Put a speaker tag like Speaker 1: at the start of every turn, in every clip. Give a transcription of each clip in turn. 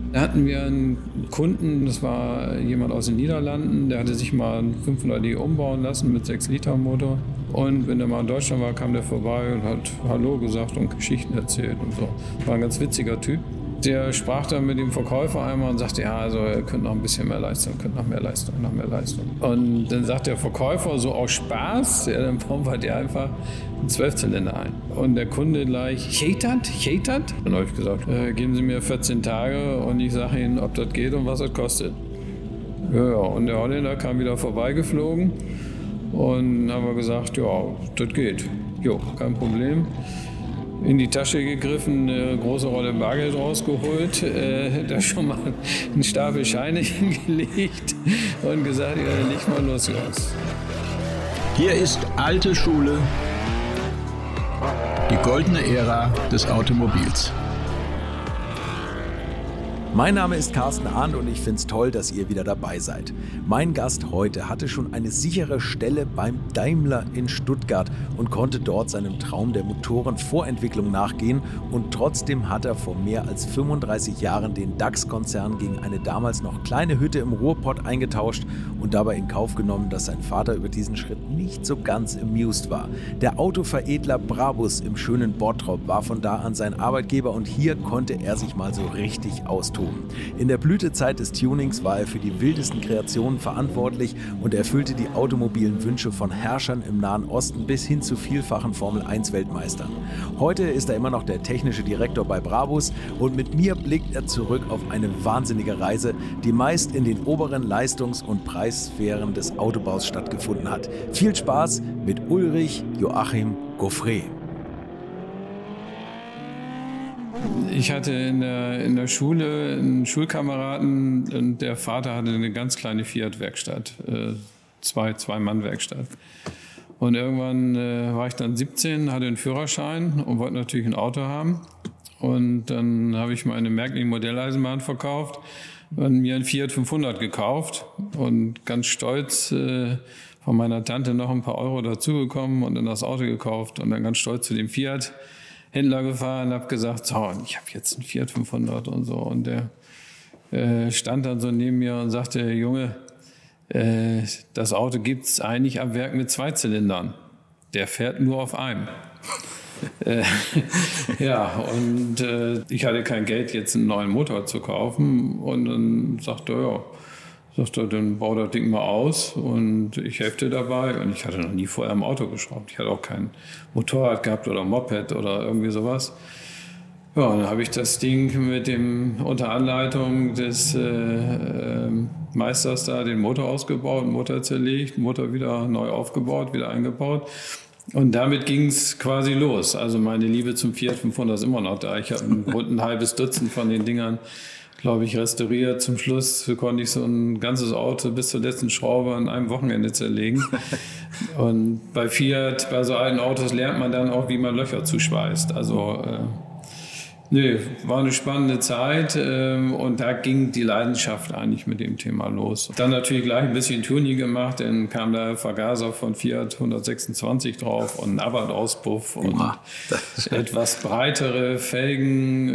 Speaker 1: Da hatten wir einen Kunden, das war jemand aus den Niederlanden, der hatte sich mal einen 500D umbauen lassen mit 6-Liter-Motor. Und wenn der mal in Deutschland war, kam der vorbei und hat Hallo gesagt und Geschichten erzählt und so. War ein ganz witziger Typ. Der sprach dann mit dem Verkäufer einmal und sagte, ja, also er könnte noch ein bisschen mehr Leistung, könnte noch mehr Leistung. Und dann sagt der Verkäufer so aus Spaß, ja, dann bauen wir dir einfach einen 12-Zylinder ein. Und der Kunde gleich, Chetat? Dann habe ich gesagt, geben Sie mir 14 Tage und ich sage Ihnen, ob das geht und was das kostet. Ja, und der Holländer kam wieder vorbeigeflogen und haben wir gesagt, ja, das geht. Jo, kein Problem. In die Tasche gegriffen, eine große Rolle Bargeld rausgeholt, da schon mal einen Stapel Scheine hingelegt und gesagt, ja, leg mal los.
Speaker 2: Hier ist alte Schule, die goldene Ära des Automobils.
Speaker 3: Mein Name ist Carsten Arndt und ich finde es toll, dass ihr wieder dabei seid. Mein Gast heute hatte schon eine sichere Stelle beim Daimler in Stuttgart und konnte dort seinem Traum der Motorenvorentwicklung nachgehen. Und trotzdem hat er vor mehr als 35 Jahren den DAX-Konzern gegen eine damals noch kleine Hütte im Ruhrpott eingetauscht und dabei in Kauf genommen, dass sein Vater über diesen Schritt nicht so ganz amused war. Der Autoveredler Brabus im schönen Bottrop war von da an sein Arbeitgeber und hier konnte er sich mal so richtig austoben. In der Blütezeit des Tunings war er für die wildesten Kreationen verantwortlich und erfüllte die automobilen Wünsche von Herrschern im Nahen Osten bis hin zu vielfachen Formel-1-Weltmeistern. Heute ist er immer noch der technische Direktor bei Brabus und mit mir blickt er zurück auf eine wahnsinnige Reise, die meist in den oberen Leistungs- und Preissphären des Autobaus stattgefunden hat. Viel Spaß mit Ulrich Joachim Gaufret.
Speaker 1: Ich hatte in der Schule einen Schulkameraden und der Vater hatte eine ganz kleine Fiat-Werkstatt, Zwei-Mann-Werkstatt. Und irgendwann war ich dann 17, hatte einen Führerschein und wollte natürlich ein Auto haben. Und dann habe ich meine Märklin-Modelleisenbahn verkauft und mir einen Fiat 500 gekauft und ganz stolz von meiner Tante noch ein paar Euro dazugekommen und dann das Auto gekauft und dann ganz stolz zu dem Fiat-Händler gefahren, habe gesagt, so, ich habe jetzt einen Fiat 500 und so. Und der stand dann so neben mir und sagte, Junge, das Auto gibt es eigentlich am Werk mit 2 Zylindern. Der fährt nur auf einem. Ja, und ich hatte kein Geld, jetzt einen neuen Motor zu kaufen. Und dann sagte er, dann bau das Ding mal aus und ich helfe dir dabei. Und ich hatte noch nie vorher am Auto geschraubt. Ich hatte auch kein Motorrad gehabt oder Moped oder irgendwie sowas. Ja, und dann habe ich das Ding mit dem unter Anleitung des Meisters da den Motor ausgebaut, Motor zerlegt, Motor wieder neu aufgebaut, wieder eingebaut. Und damit ging es quasi los. Also meine Liebe zum Fiat 500 ist immer noch da. Ich habe rund ein halbes Dutzend von den Dingern, glaube ich, restauriert. Zum Schluss konnte ich so ein ganzes Auto bis zur letzten Schraube an einem Wochenende zerlegen. Und bei Fiat, bei so alten Autos lernt man dann auch, wie man Löcher zuschweißt. Also war eine spannende Zeit und da ging die Leidenschaft eigentlich mit dem Thema los. Dann natürlich gleich ein bisschen Tuning gemacht, dann kam der Vergaser von Fiat 126 drauf und ein Abarth-Auspuff und etwas breitere Felgen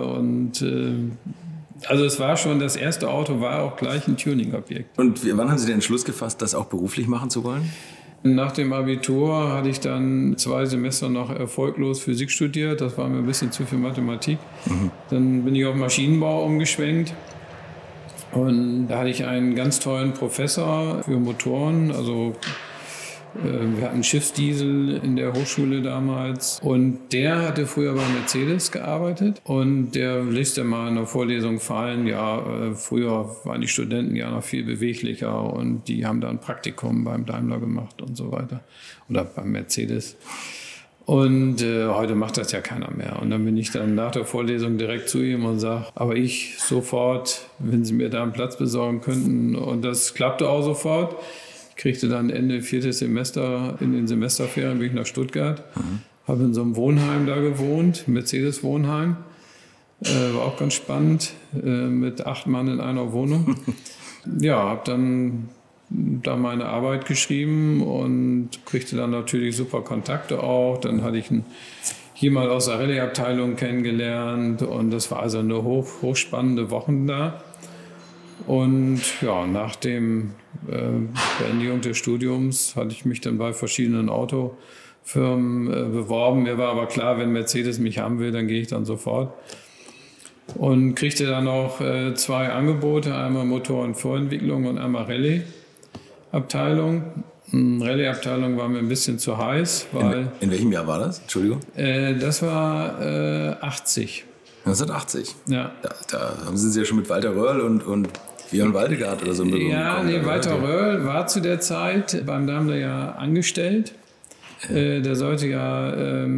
Speaker 1: also es war schon, das erste Auto war auch gleich ein Tuning-Objekt.
Speaker 3: Und wann haben Sie den Entschluss gefasst, das auch beruflich machen zu wollen?
Speaker 1: Nach dem Abitur hatte ich dann 2 Semester noch erfolglos Physik studiert. Das war mir ein bisschen zu viel Mathematik. Dann bin ich auf Maschinenbau umgeschwenkt. Und da hatte ich einen ganz tollen Professor für Motoren. Also wir hatten Schiffsdiesel in der Hochschule damals. Und der hatte früher bei Mercedes gearbeitet. Und der ließ dann mal in der Vorlesung fallen, früher waren die Studenten ja noch viel beweglicher und die haben da ein Praktikum beim Daimler gemacht und so weiter. Oder beim Mercedes. Und heute macht das ja keiner mehr. Und dann bin ich dann nach der Vorlesung direkt zu ihm und sage, aber ich sofort, wenn Sie mir da einen Platz besorgen könnten. Und das klappte auch sofort. Ich kriegte dann Ende 4. Semester, in den Semesterferien bin ich nach Stuttgart, habe in so einem Wohnheim da gewohnt, Mercedes-Wohnheim. War auch ganz spannend, mit 8 Mann in einer Wohnung. Ja, habe dann da meine Arbeit geschrieben und kriegte dann natürlich super Kontakte auch. Dann hatte ich einen jemand aus der Rallye-Abteilung kennengelernt und das war also eine hochspannende Wochen da. Und ja, nach dem Beendigung des Studiums hatte ich mich dann bei verschiedenen Autofirmen beworben. Mir war aber klar, wenn Mercedes mich haben will, dann gehe ich dann sofort. Und kriegte dann auch 2 Angebote, einmal Motor- und Vorentwicklung und einmal Rallye-Abteilung. Rallye-Abteilung war mir ein bisschen zu heiß. Weil
Speaker 3: in welchem Jahr war das? Entschuldigung.
Speaker 1: Das war 80.
Speaker 3: 1980?
Speaker 1: Ja.
Speaker 3: Da sind Sie ja schon mit Walter Röhrl und Björn Waldegard oder so.
Speaker 1: Ja, nee, Walter Röhrl war zu der Zeit beim Daimler ja angestellt. Der sollte ja,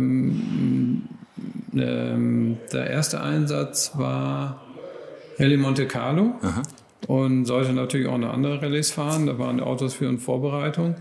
Speaker 1: der erste Einsatz war Rallye Monte Carlo. Aha. Und sollte natürlich auch noch andere Rallyes fahren. Da waren die Autos für in Vorbereitung.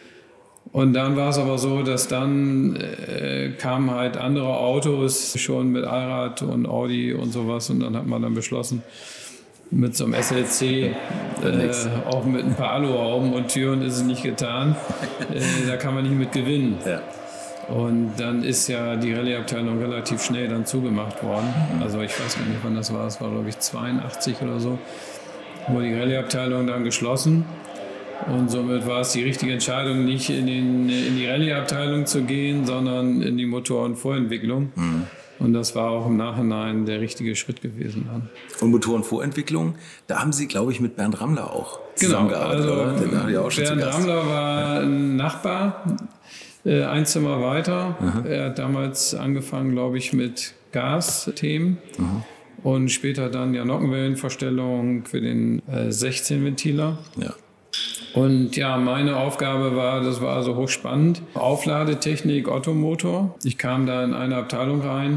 Speaker 1: Und dann war es aber so, dass dann kamen halt andere Autos schon mit Allrad und Audi und sowas. Und dann hat man dann beschlossen, mit so einem SLC, auch mit ein paar Aluhauben und Türen ist es nicht getan. Da kann man nicht mit gewinnen. Ja. Und dann ist ja die Rallye-Abteilung relativ schnell dann zugemacht worden. Also ich weiß gar nicht, wann das war. Es war, glaube ich, 82 oder so. Wurde die Rallye-Abteilung dann geschlossen. Und somit war es die richtige Entscheidung, nicht in die Rallye-Abteilung zu gehen, sondern in die Motor- und Vorentwicklung. Mhm. Und das war auch im Nachhinein der richtige Schritt gewesen dann.
Speaker 3: Und Motor- und Vorentwicklung, da haben Sie, glaube ich, mit Bernd Rammler auch zusammengearbeitet,
Speaker 1: genau, also
Speaker 3: oder? Den auch schon
Speaker 1: Bernd Rammler war ein Nachbar, ein Zimmer weiter. Mhm. Er hat damals angefangen, glaube ich, mit Gasthemen. Mhm. Und später dann ja Nockenwellenverstellung für den 16-Ventiler. Ja. Und ja, meine Aufgabe war, das war also hochspannend, Aufladetechnik, Ottomotor. Ich kam da in eine Abteilung rein,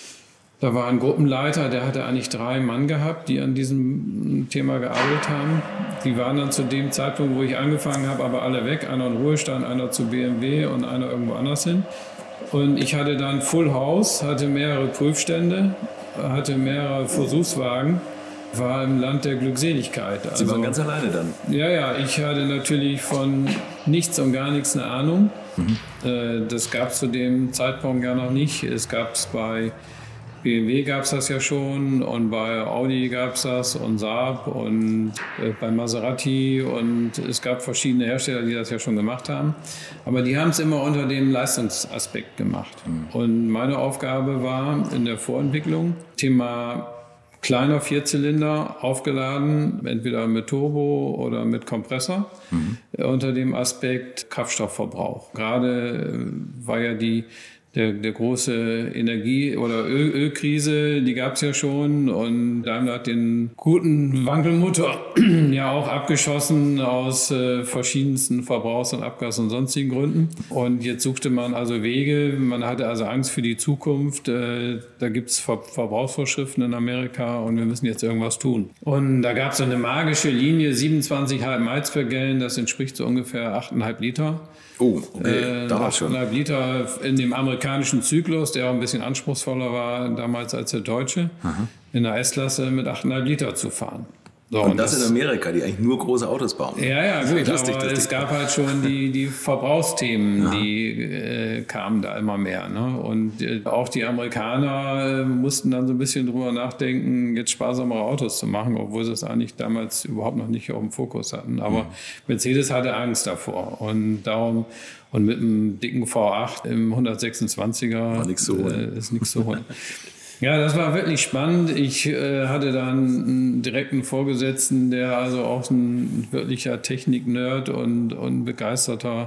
Speaker 1: da war ein Gruppenleiter, der hatte eigentlich 3 Mann gehabt, die an diesem Thema gearbeitet haben. Die waren dann zu dem Zeitpunkt, wo ich angefangen habe, aber alle weg. Einer in Ruhestand, einer zu BMW und einer irgendwo anders hin. Und ich hatte dann Full House, hatte mehrere Prüfstände, hatte mehrere Versuchswagen, war im Land der Glückseligkeit.
Speaker 3: Sie waren ganz alleine dann?
Speaker 1: Ja, ich hatte natürlich von nichts und gar nichts eine Ahnung. Mhm. Das gab es zu dem Zeitpunkt ja noch nicht. Es gab es bei BMW gab es das ja schon und bei Audi gab es das und Saab und bei Maserati und es gab verschiedene Hersteller, die das ja schon gemacht haben. Aber die haben es immer unter dem Leistungsaspekt gemacht. Mhm. Und meine Aufgabe war in der Vorentwicklung, Thema kleiner Vierzylinder, aufgeladen, entweder mit Turbo oder mit Kompressor, unter dem Aspekt Kraftstoffverbrauch. Gerade war ja der große Energie- oder Ölkrise, die gab es ja schon und Daimler hat den guten Wankelmotor ja auch abgeschossen aus verschiedensten Verbrauchs- und Abgas- und sonstigen Gründen. Und jetzt suchte man also Wege, man hatte also Angst für die Zukunft. Da gibt es Verbrauchsvorschriften in Amerika und wir müssen jetzt irgendwas tun. Und da gab es so eine magische Linie, 27,5 Miles per Gallon, das entspricht so ungefähr 8,5 Liter.
Speaker 3: Oh, okay, damals schon.
Speaker 1: 8,5 Liter in dem amerikanischen Zyklus, der auch ein bisschen anspruchsvoller war damals als der deutsche, in der S-Klasse mit 8,5 Liter zu fahren. So,
Speaker 3: und das in Amerika, die eigentlich nur große Autos bauen.
Speaker 1: Ja, gut, aber es gab halt schon die Verbrauchsthemen, die kamen da immer mehr. Ne? Und auch die Amerikaner mussten dann so ein bisschen drüber nachdenken, jetzt sparsamere Autos zu machen, obwohl sie es eigentlich damals überhaupt noch nicht auf dem Fokus hatten. Aber Mercedes hatte Angst davor und darum und mit einem dicken V8 im 126er ist nichts zu holen. Ja, das war wirklich spannend. Ich hatte dann einen direkten Vorgesetzten, der also auch ein wirklicher Technik-Nerd und begeisterter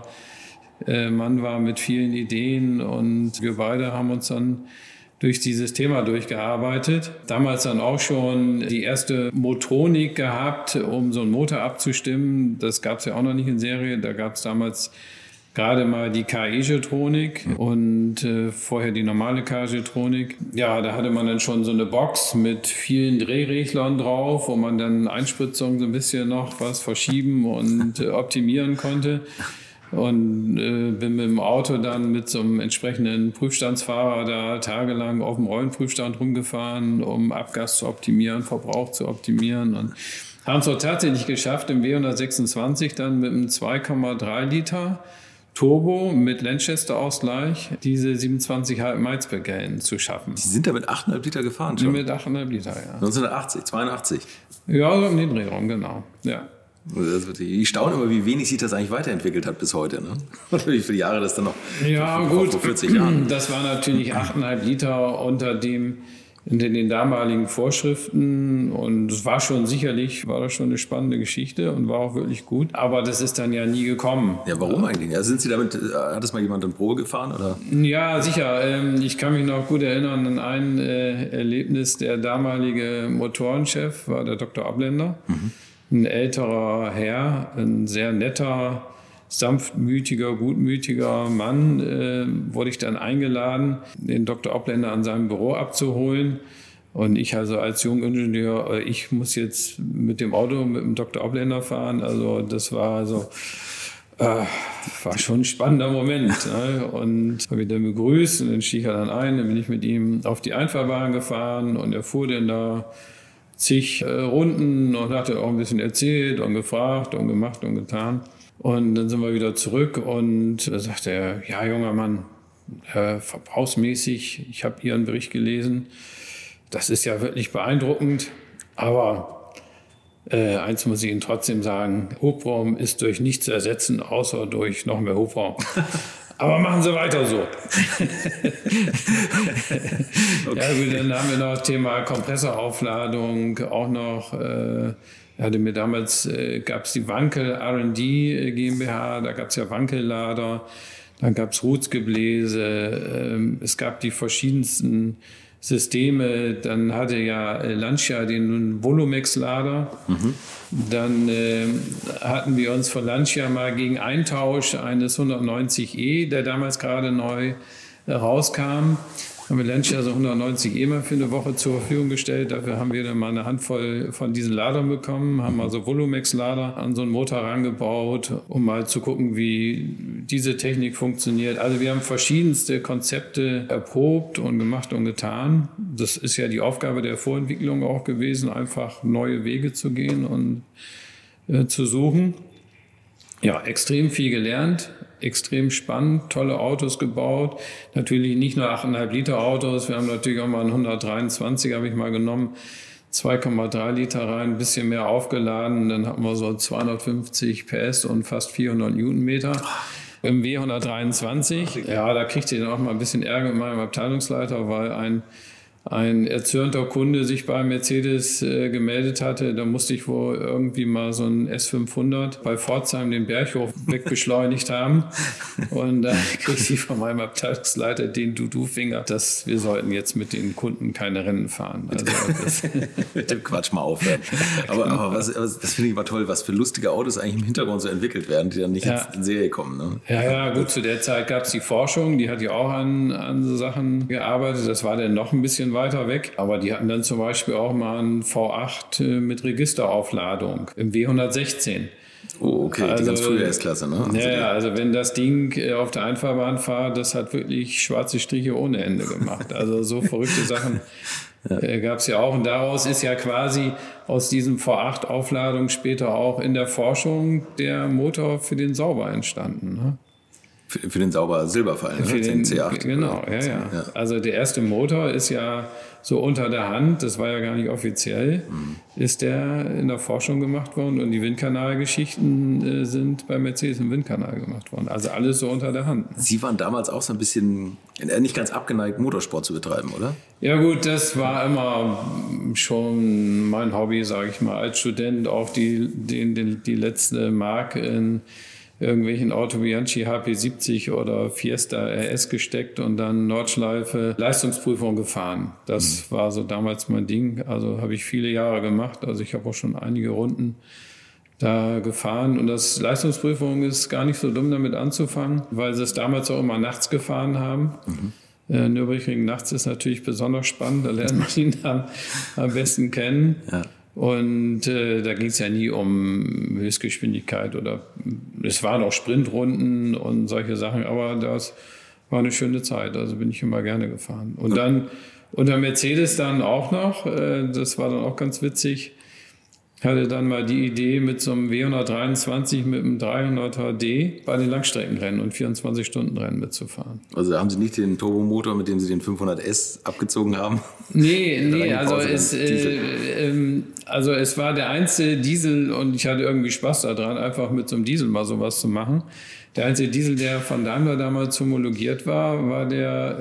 Speaker 1: Mann war mit vielen Ideen. Und wir beide haben uns dann durch dieses Thema durchgearbeitet. Damals dann auch schon die erste Motronik gehabt, um so einen Motor abzustimmen. Das gab es ja auch noch nicht in Serie. Da gab es damals gerade mal die KE-Jetronik und vorher die normale KE-Jetronik. Ja, da hatte man dann schon so eine Box mit vielen Drehreglern drauf, wo man dann Einspritzung so ein bisschen noch was verschieben und optimieren konnte. Und bin mit dem Auto dann mit so einem entsprechenden Prüfstandsfahrer da tagelang auf dem Rollenprüfstand rumgefahren, um Abgas zu optimieren, Verbrauch zu optimieren und haben es auch tatsächlich geschafft, im W126 dann mit einem 2,3 Liter Turbo mit Lanchester-Ausgleich diese 27,5 Maizberg-Gellen zu schaffen.
Speaker 3: Sie sind da mit 8,5 Liter gefahren schon?
Speaker 1: Mit 8,5 Liter, ja.
Speaker 3: 1980, 82?
Speaker 1: Ja, so um den Drehraum, genau. Ja.
Speaker 3: Ich staune immer, wie wenig sich das eigentlich weiterentwickelt hat bis heute. Ne? Oder wie viele Jahre das dann noch
Speaker 1: vor
Speaker 3: 40 Jahren.
Speaker 1: Das war natürlich 8,5 Liter unter den damaligen Vorschriften und es war das schon eine spannende Geschichte und war auch wirklich gut. Aber das ist dann ja nie gekommen.
Speaker 3: Ja, warum eigentlich? Ja, sind Sie damit, hat das mal jemand in Probe gefahren? Oder?
Speaker 1: Ja, sicher. Ich kann mich noch gut erinnern an ein Erlebnis. Der damalige Motorenchef war der Dr. Abländer. Ein älterer Herr, ein sehr netter, sanftmütiger, gutmütiger Mann, wurde ich dann eingeladen, den Dr. Abländer an seinem Büro abzuholen. Und ich also als Jungingenieur, ich muss jetzt mit dem Auto mit dem Dr. Abländer fahren. Also das war war schon ein spannender Moment. Ne? Und habe ihn dann begrüßt und dann stieg er dann ein. Dann bin ich mit ihm auf die Einfahrbahn gefahren und er fuhr dann da zig Runden und hatte auch ein bisschen erzählt und gefragt und gemacht und getan. Und dann sind wir wieder zurück und da sagte er, ja, junger Mann, verbrauchsmäßig, ich habe Ihren Bericht gelesen, das ist ja wirklich beeindruckend, aber eins muss ich Ihnen trotzdem sagen, Hubraum ist durch nichts zu ersetzen, außer durch noch mehr Hubraum. Aber machen Sie weiter so. Okay. Ja gut, dann haben wir noch das Thema Kompressoraufladung, auch noch, hatte mir damals, gab es die Wankel R&D GmbH, da gab es ja Wankellader, dann gab es Rutzgebläse, es gab die verschiedensten Systeme, dann hatte ja Lancia den Volumex-Lader. Dann hatten wir uns von Lancia mal gegen Eintausch eines 190E, der damals gerade neu rauskam, haben wir Lancia so 190E mal für eine Woche zur Verfügung gestellt. Dafür haben wir dann mal eine Handvoll von diesen Ladern bekommen, haben also Volumex-Lader an so einen Motor rangebaut, um mal zu gucken, wie diese Technik funktioniert. Also wir haben verschiedenste Konzepte erprobt und gemacht und getan. Das ist ja die Aufgabe der Vorentwicklung auch gewesen, einfach neue Wege zu gehen und zu suchen. Ja, extrem viel gelernt, extrem spannend, tolle Autos gebaut. Natürlich nicht nur 8,5 Liter Autos, wir haben natürlich auch mal einen 123, habe ich mal genommen, 2,3 Liter rein, ein bisschen mehr aufgeladen. Dann hatten wir so 250 PS und fast 400 Newtonmeter. Im W123, ja, da kriegte ich dann auch mal ein bisschen Ärger mit meinem Abteilungsleiter, weil ein erzürnter Kunde sich bei Mercedes gemeldet hatte. Da musste ich wohl irgendwie mal so einen S500 bei Pforzheim den Berghof wegbeschleunigt haben. Und da kriegte ich von meinem Abteilungsleiter den Du-Du-Finger, dass wir sollten jetzt mit den Kunden keine Rennen fahren. Also
Speaker 3: mit dem Quatsch mal aufhören. Aber das finde ich immer toll, was für lustige Autos eigentlich im Hintergrund so entwickelt werden, die dann nicht in Serie kommen. Ne? Ja,
Speaker 1: gut, zu der Zeit gab es die Forschung, die hat ja auch an so Sachen gearbeitet. Das war dann noch ein bisschen weiter weg. Aber die hatten dann zum Beispiel auch mal einen V8 mit Registeraufladung im W116.
Speaker 3: Oh, okay, also, die ganz frühe S-Klasse, ne?
Speaker 1: Also wenn das Ding auf der Einfahrbahn fährt, das hat wirklich schwarze Striche ohne Ende gemacht. Also so verrückte Sachen gab es ja auch. Und daraus ist ja quasi aus diesem V8-Aufladung später auch in der Forschung der Motor für den Sauber entstanden, ne?
Speaker 3: Für den Sauber Silber vor allem,
Speaker 1: für den
Speaker 3: C8.
Speaker 1: Genau, ja. Also der erste Motor ist ja so unter der Hand, das war ja gar nicht offiziell, ist der in der Forschung gemacht worden und die Windkanalgeschichten sind bei Mercedes im Windkanal gemacht worden. Also alles so unter der Hand.
Speaker 3: Sie waren damals auch so ein bisschen nicht ganz abgeneigt, Motorsport zu betreiben, oder?
Speaker 1: Ja gut, das war immer schon mein Hobby, sage ich mal, als Student auch die letzte Mark in irgendwelchen Auto Bianchi HP70 oder Fiesta RS gesteckt und dann Nordschleife Leistungsprüfung gefahren. Das war so damals mein Ding. Also habe ich viele Jahre gemacht. Also ich habe auch schon einige Runden da gefahren. Und das Leistungsprüfung ist gar nicht so dumm damit anzufangen, weil sie es damals auch immer nachts gefahren haben. Nürburgring nachts ist natürlich besonders spannend. Da lernt man ihn dann am besten kennen. Ja. Und da ging es ja nie um Höchstgeschwindigkeit oder es waren auch Sprintrunden und solche Sachen, aber das war eine schöne Zeit, also bin ich immer gerne gefahren. Und dann unter Mercedes dann auch noch, das war dann auch ganz witzig, hatte dann mal die Idee mit so einem W123 mit einem 300er D bei den Langstreckenrennen und 24-Stunden-Rennen mitzufahren.
Speaker 3: Also haben Sie nicht den Turbomotor, mit dem Sie den 500S abgezogen haben?
Speaker 1: Nee, also es war der einzige Diesel und ich hatte irgendwie Spaß daran, einfach mit so einem Diesel mal sowas zu machen. Der einzige Diesel, der von Daimler damals homologiert war der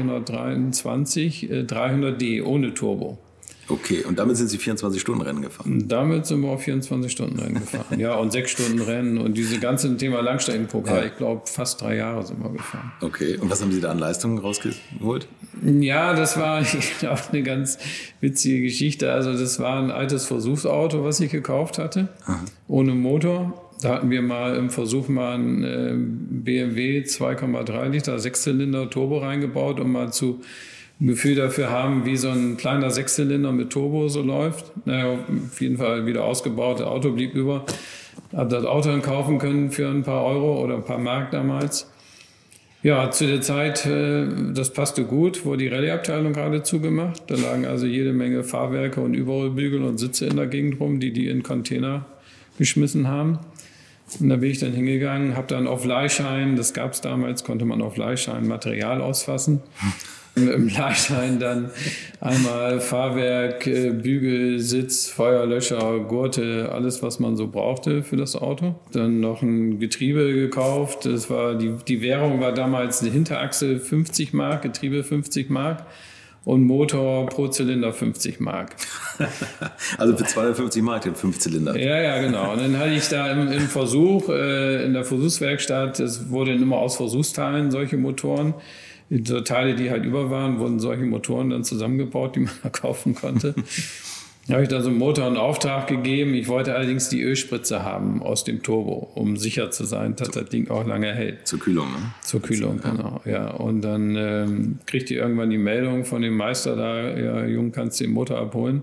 Speaker 1: W123 300D ohne Turbo.
Speaker 3: Okay, und damit sind Sie 24-Stunden-Rennen gefahren?
Speaker 1: Damit sind wir auf 24-Stunden-Rennen gefahren. Ja, und 6-Stunden-Rennen und diese ganze Thema Langstreckenpokal. Ja. Ich glaube, fast 3 Jahre sind wir gefahren.
Speaker 3: Okay, und was haben Sie da an Leistungen rausgeholt?
Speaker 1: Ja, das war auch eine ganz witzige Geschichte. Also das war ein altes Versuchsauto, was ich gekauft hatte, ohne Motor. Da hatten wir mal im Versuch einen BMW 2,3 Liter 6-Zylinder Turbo reingebaut, um mal ein Gefühl dafür haben, wie so ein kleiner 6-Zylinder mit Turbo so läuft. Naja, auf jeden Fall wieder ausgebaut, das Auto blieb über. Hab das Auto dann kaufen können für ein paar Euro oder ein paar Mark damals. Ja, zu der Zeit, das passte gut, wurde die Rallye-Abteilung gerade zugemacht. Da lagen also jede Menge Fahrwerke und Überrollbügel und Sitze in der Gegend rum, die in Container geschmissen haben. Und da bin ich dann hingegangen, habe dann auf Leihschein, das gab es damals, konnte man auf Leihschein Material ausfassen. Mit dem Leihschein dann einmal Fahrwerk, Bügel, Sitz, Feuerlöscher, Gurte, alles, was man so brauchte für das Auto. Dann noch ein Getriebe gekauft. Das war die Währung war damals eine Hinterachse 50 Mark, Getriebe 50 Mark und Motor pro Zylinder 50 Mark.
Speaker 3: Also für 250 Mark den 5-Zylinder.
Speaker 1: Ja, genau. Und dann hatte ich da im Versuch, in der Versuchswerkstatt, es wurden immer aus Versuchsteilen solche Motoren. Die Teile, die halt über waren, wurden solche Motoren dann zusammengebaut, die man da kaufen konnte. Da habe ich da so einen Motor in Auftrag gegeben. Ich wollte allerdings die Ölspritze haben aus dem Turbo, um sicher zu sein, dass das Ding auch lange hält.
Speaker 3: Zur Kühlung, ne?
Speaker 1: Zur Kühlung, genau. Ja. Und dann kriegte ich irgendwann die Meldung von dem Meister da, ja, Jung, kannst du den Motor abholen.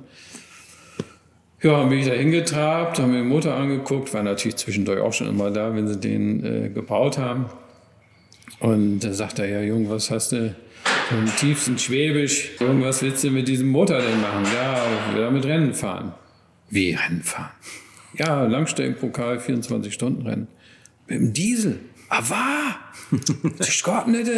Speaker 1: Ja, bin ich da hingetrabt, haben mir den Motor angeguckt, war natürlich zwischendurch auch schon immer da, wenn sie den gebaut haben. Und da sagt er, ja, Jung, was hast du im tiefsten Schwäbisch? Jung, was willst du mit diesem Motor denn machen? Ja, ich will damit Rennen fahren. Wie Rennen fahren? Ja, Langstreckenpokal, 24-Stunden-Rennen. Mit dem Diesel. Aber das geht nicht.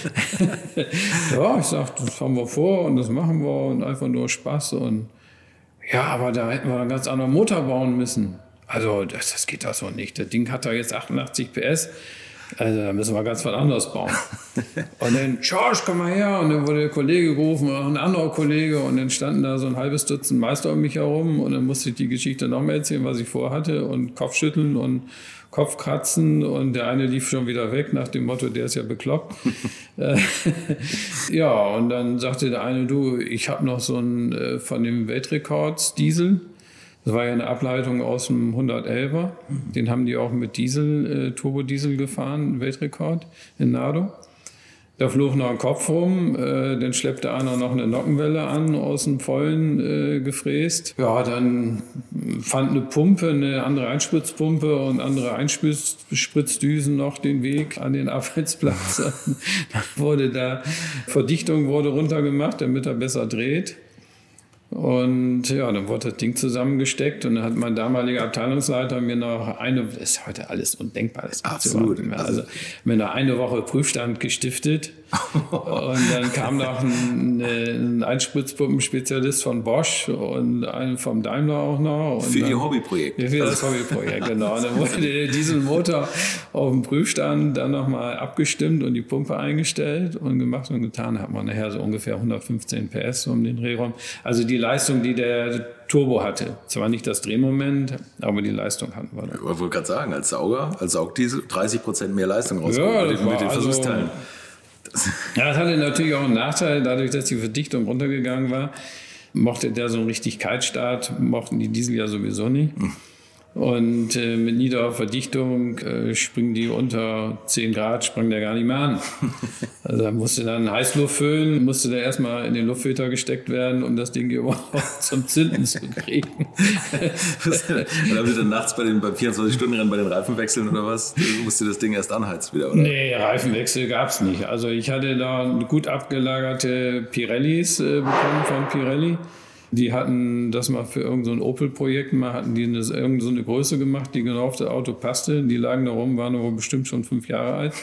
Speaker 1: Ja, ich sag, das haben wir vor und das machen wir und einfach nur Spaß. Und ja, aber da hätten wir einen ganz anderen Motor bauen müssen. Also, das geht doch so nicht. Das Ding hat da jetzt 88 PS. Also da müssen wir ganz was anderes bauen. Und dann, George, komm mal her. Und dann wurde der Kollege gerufen, auch ein anderer Kollege. Und dann standen da so ein halbes Dutzend Meister um mich herum. Und dann musste ich die Geschichte noch mal erzählen, was ich vorhatte. Und Kopfschütteln und Kopfkratzen. Und der eine lief schon wieder weg nach dem Motto, der ist ja bekloppt. Ja, und dann sagte der eine, du, ich habe noch so einen von dem Weltrekords-Diesel. Das war ja eine Ableitung aus dem 111er. Den haben die auch mit Diesel, Turbodiesel gefahren, Weltrekord in Nardo. Da flog noch ein Kopf rum, dann schleppte einer noch eine Nockenwelle an, aus dem Vollen gefräst. Ja, dann fand eine Pumpe, eine andere Einspritzpumpe und andere Einspritzdüsen noch den Weg an den Arbeitsplatz. Dann wurde da, Verdichtung wurde runtergemacht, damit er besser dreht. Und ja, dann wurde das Ding zusammengesteckt und dann hat mein damaliger Abteilungsleiter mir noch das ist heute alles undenkbar. Das
Speaker 3: absolut.
Speaker 1: Also mir noch eine Woche Prüfstand gestiftet und dann kam noch ein Einspritzpumpenspezialist von Bosch und einen vom Daimler auch noch. Und
Speaker 3: für Ihr Hobbyprojekt.
Speaker 1: Für das Hobbyprojekt, genau. Und dann wurde der Dieselmotor auf dem Prüfstand dann nochmal abgestimmt und die Pumpe eingestellt und gemacht und getan. Hat man nachher so ungefähr 115 PS um den Drehraum. Also die Leistung, die der Turbo hatte. Zwar nicht das Drehmoment, aber die Leistung hatten wir.
Speaker 3: Ich wollte gerade sagen, als Saugdiesel 30% mehr Leistung rausgeholt mit den Versuchsteilen.
Speaker 1: Ja, das hatte natürlich auch einen Nachteil, dadurch, dass die Verdichtung runtergegangen war. Mochte der so einen richtig Kaltstart, mochten die Diesel ja sowieso nicht. Und mit niederer Verdichtung springen die unter 10 Grad, springen der gar nicht mehr an. Also da musste dann Heißluft füllen, musste da erstmal in den Luftfilter gesteckt werden, um das Ding überhaupt zum Zünden zu kriegen.
Speaker 3: Und haben Sie dann nachts beim 24-Stunden-Rennen bei den Reifen wechseln oder was? Musste das Ding erst anheizen wieder, oder?
Speaker 1: Nee, Reifenwechsel gab's nicht. Also ich hatte da gut abgelagerte Pirellis bekommen von Pirelli. Die hatten das mal für irgend so ein Opel-Projekt hatten die irgend so eine Größe gemacht, die genau auf das Auto passte. Die lagen da rum, waren aber bestimmt schon 5 Jahre alt.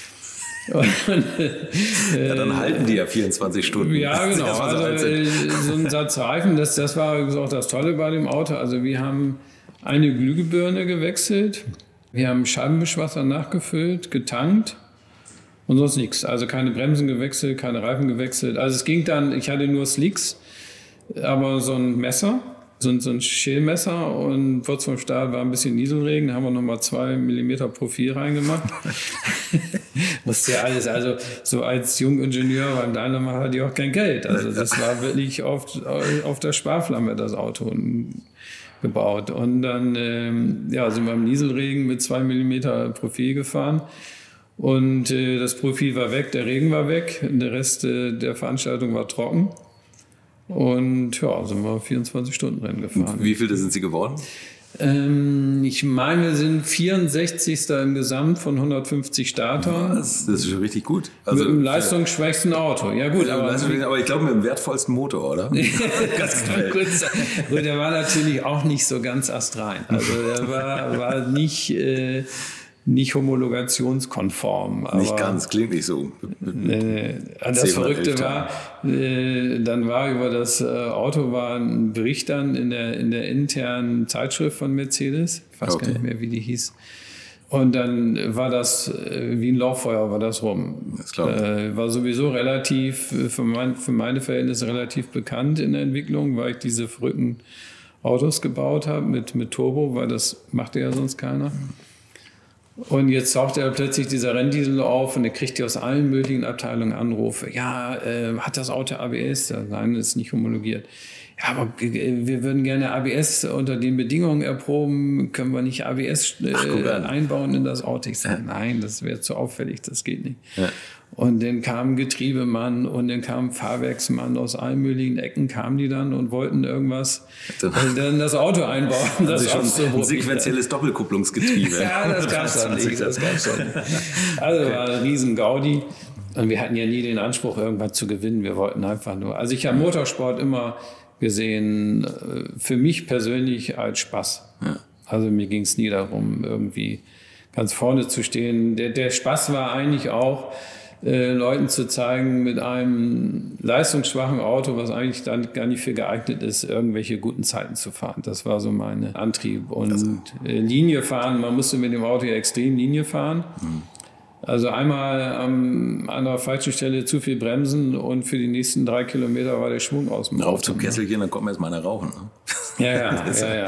Speaker 3: Ja, dann halten die ja 24 Stunden.
Speaker 1: Ja, genau. Also, so ein Satz Reifen, das war auch das Tolle bei dem Auto. Also wir haben eine Glühbirne gewechselt, wir haben Scheibenwischwasser nachgefüllt, getankt und sonst nichts. Also keine Bremsen gewechselt, keine Reifen gewechselt. Also es ging dann, ich hatte nur Slicks, aber so ein Messer, so ein Schälmesser, und kurz vorm Start war ein bisschen Nieselregen, haben wir nochmal 2 Millimeter Profil reingemacht. Musste ja alles, also so als Jungingenieur beim Daimler hatte ich auch kein Geld. Also das war wirklich auf der Sparflamme das Auto gebaut. Und dann sind wir im Nieselregen mit 2 Millimeter Profil gefahren. Und das Profil war weg, der Regen war weg, der Rest der Veranstaltung war trocken. Und ja, sind wir 24-Stunden-Rennen gefahren.
Speaker 3: Wie viele sind Sie geworden?
Speaker 1: Ich meine, wir sind 64. im Gesamt von 150 Startern.
Speaker 3: Das ist schon richtig gut. Also
Speaker 1: mit dem leistungsschwächsten Auto. Ja gut,
Speaker 3: aber ich glaube mit dem wertvollsten Motor, oder?
Speaker 1: Gut, der war natürlich auch nicht so ganz astrein. Also der war nicht homologationskonform. Aber
Speaker 3: nicht ganz, klingt nicht so.
Speaker 1: Das Verrückte war, dann war über das Auto ein Bericht dann in der internen Zeitschrift von Mercedes. Ich weiß gar nicht mehr, wie die hieß. Und dann war das, wie ein Lauffeuer war das rum.
Speaker 3: Das klar.
Speaker 1: War sowieso relativ, für meine Verhältnisse relativ bekannt in der Entwicklung, weil ich diese verrückten Autos gebaut habe mit Turbo, weil das machte ja sonst keiner. Und jetzt taucht plötzlich dieser Renndiesel auf und er kriegt aus allen möglichen Abteilungen Anrufe. Ja, hat das Auto ABS? Nein, das ist nicht homologiert. Ja, aber wir würden gerne ABS unter den Bedingungen erproben. Können wir nicht ABS einbauen in das Auto? Ich sage, nein, das wäre zu auffällig, das geht nicht. Ja. Und dann kam Getriebemann und dann kam Fahrwerksmann, aus allen möglichen Ecken kamen die dann und wollten irgendwas, dann das Auto einbauen.
Speaker 3: Das ist schon ein sequenzielles Doppelkupplungsgetriebe.
Speaker 1: Ja, das gab es dann nicht. Also war ein riesen Gaudi. Und wir hatten ja nie den Anspruch, irgendwas zu gewinnen. Wir wollten einfach nur. Also ich habe Motorsport immer gesehen, für mich persönlich als Spaß. Ja. Also mir ging es nie darum, irgendwie ganz vorne zu stehen. Der Spaß war eigentlich auch, Leuten zu zeigen, mit einem leistungsschwachen Auto, was eigentlich dann gar nicht für geeignet ist, irgendwelche guten Zeiten zu fahren. Das war so mein Antrieb. Und Linie fahren, man musste mit dem Auto ja extrem Linie fahren. Also einmal an der falschen Stelle zu viel bremsen und für die nächsten 3 Kilometer war der Schwung aus dem Auto.
Speaker 3: Auf zum Kesselchen, dann kommt mir jetzt mal einer rauchen. Ne?
Speaker 1: Ja.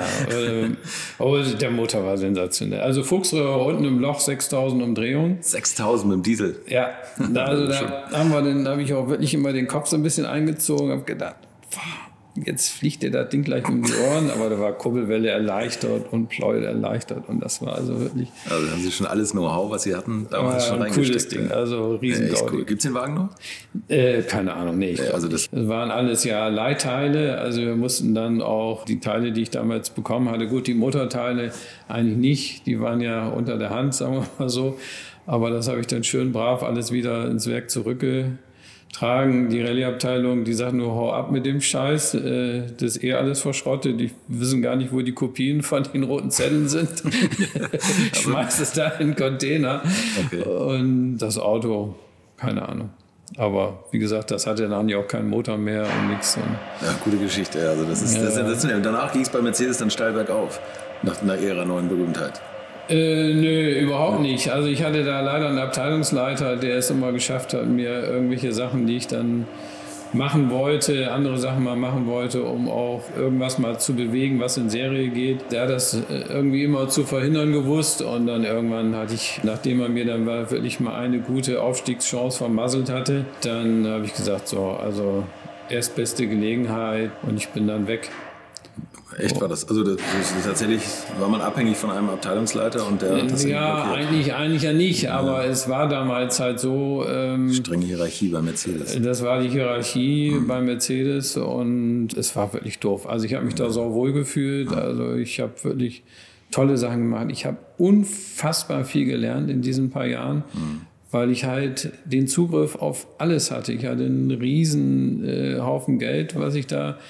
Speaker 1: Aber der Motor war sensationell. Also Fuchsröhre unten im Loch, 6000 Umdrehungen.
Speaker 3: 6000 mit dem Diesel?
Speaker 1: Ja, da habe ich auch wirklich immer den Kopf so ein bisschen eingezogen, habe gedacht, jetzt fliegt dir das Ding gleich um die Ohren, aber da war Kurbelwelle erleichtert und Pleuel erleichtert und das war also wirklich...
Speaker 3: Also haben Sie schon alles Know-how, was Sie hatten, damals schon reingesteckt?
Speaker 1: Cooles Ding, also riesen
Speaker 3: cool. Gibt es den Wagen noch?
Speaker 1: Keine Ahnung, nee. Das waren alles ja Leitteile, also wir mussten dann auch die Teile, die ich damals bekommen hatte, gut, die Motorteile eigentlich nicht, die waren ja unter der Hand, sagen wir mal so, aber das habe ich dann schön brav alles wieder ins Werk zurückgetragen. Die Rallye-Abteilung, die sagt nur, hau ab mit dem Scheiß, das ist alles verschrottet, die wissen gar nicht, wo die Kopien von den roten Zetteln sind. Schmeißt es da in den Container. Okay. Und das Auto, keine Ahnung. Aber wie gesagt, das hatte dann ja auch keinen Motor mehr und nichts.
Speaker 3: Ja, gute Geschichte. Also das ist sensationell. Und danach ging es bei Mercedes dann steil bergauf, nach einer Ära neuen Berühmtheit.
Speaker 1: Nö, überhaupt nicht. Also ich hatte da leider einen Abteilungsleiter, der es immer geschafft hat, mir irgendwelche Sachen, die ich dann machen wollte, andere Sachen mal machen wollte, um auch irgendwas mal zu bewegen, was in Serie geht. Der hat das irgendwie immer zu verhindern gewusst und dann irgendwann hatte ich, nachdem er mir dann wirklich mal eine gute Aufstiegschance vermasselt hatte, dann habe ich gesagt, so, also erstbeste Gelegenheit und ich bin dann weg.
Speaker 3: Echt war das? Also das tatsächlich war man abhängig von einem Abteilungsleiter und der hat das
Speaker 1: eigentlich ja nicht, aber es war damals halt so...
Speaker 3: strenge Hierarchie bei Mercedes.
Speaker 1: Das war die Hierarchie bei Mercedes und es war wirklich doof. Also ich habe mich da sauwohl gefühlt, also ich habe wirklich tolle Sachen gemacht. Ich habe unfassbar viel gelernt in diesen paar Jahren, weil ich halt den Zugriff auf alles hatte. Ich hatte einen riesen Haufen Geld, was ich da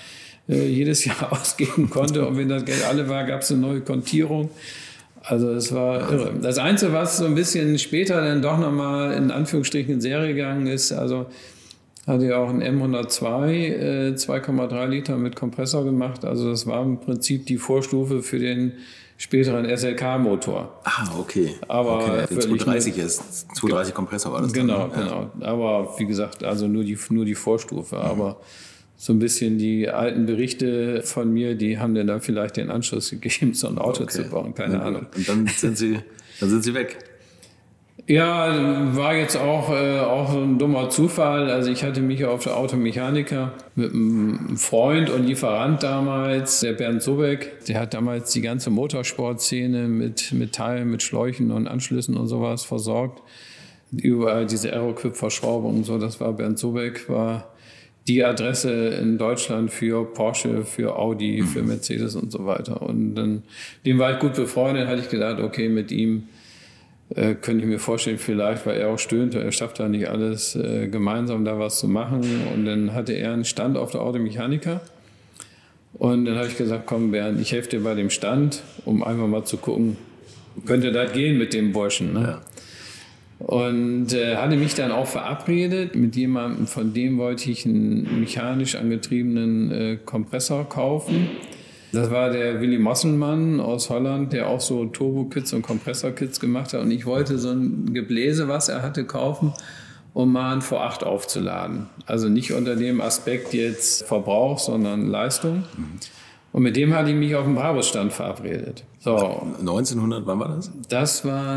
Speaker 1: jedes Jahr ausgeben konnte. Und wenn das Geld alle war, gab es eine neue Kontierung. Also es war irre. Das Einzige, was so ein bisschen später dann doch nochmal in Anführungsstrichen in Serie gegangen ist, also hatte ja auch ein M102, 2,3 Liter mit Kompressor gemacht. Also das war im Prinzip die Vorstufe für den späteren SLK-Motor.
Speaker 3: Okay.
Speaker 1: Aber
Speaker 3: okay. Der 230 Kompressor war das.
Speaker 1: Genau,
Speaker 3: dann,
Speaker 1: genau. Aber wie gesagt, also nur die Vorstufe. Aber so ein bisschen die alten Berichte von mir, die haben dann da vielleicht den Anschluss gegeben, so ein Auto zu bauen. Keine Ahnung.
Speaker 3: Und dann sind sie weg.
Speaker 1: Ja, war jetzt auch so ein dummer Zufall. Also ich hatte mich auf der Automechaniker mit einem Freund und Lieferant damals, der Bernd Sobeck, der hat damals die ganze Motorsportszene mit Teilen, mit Schläuchen und Anschlüssen und sowas versorgt. Überall diese Aeroquip-Verschraubung und so, das war Bernd Sobeck, war die Adresse in Deutschland für Porsche, für Audi, für Mercedes und so weiter. Und dann, dem war ich gut befreundet, hatte ich gedacht, okay, mit ihm könnte ich mir vorstellen, vielleicht, weil er auch stöhnte, er schafft da nicht alles, gemeinsam da was zu machen. Und dann hatte er einen Stand auf der Automechaniker. Und dann habe ich gesagt, komm Bernd, ich helfe dir bei dem Stand, um einfach mal zu gucken, könnte das gehen mit dem Burschen. Ne? Ja. Und hatte mich dann auch verabredet mit jemandem, von dem wollte ich einen mechanisch angetriebenen Kompressor kaufen. Das war der Willy Mosselmann aus Holland, der auch so Turbo-Kits und Kompressor-Kits gemacht hat. Und ich wollte so ein Gebläse, was er hatte, kaufen, um mal ein V8 aufzuladen. Also nicht unter dem Aspekt jetzt Verbrauch, sondern Leistung. Und mit dem hatte ich mich auf dem Brabus-Stand verabredet. So.
Speaker 3: 1900, wann war das?
Speaker 1: Das war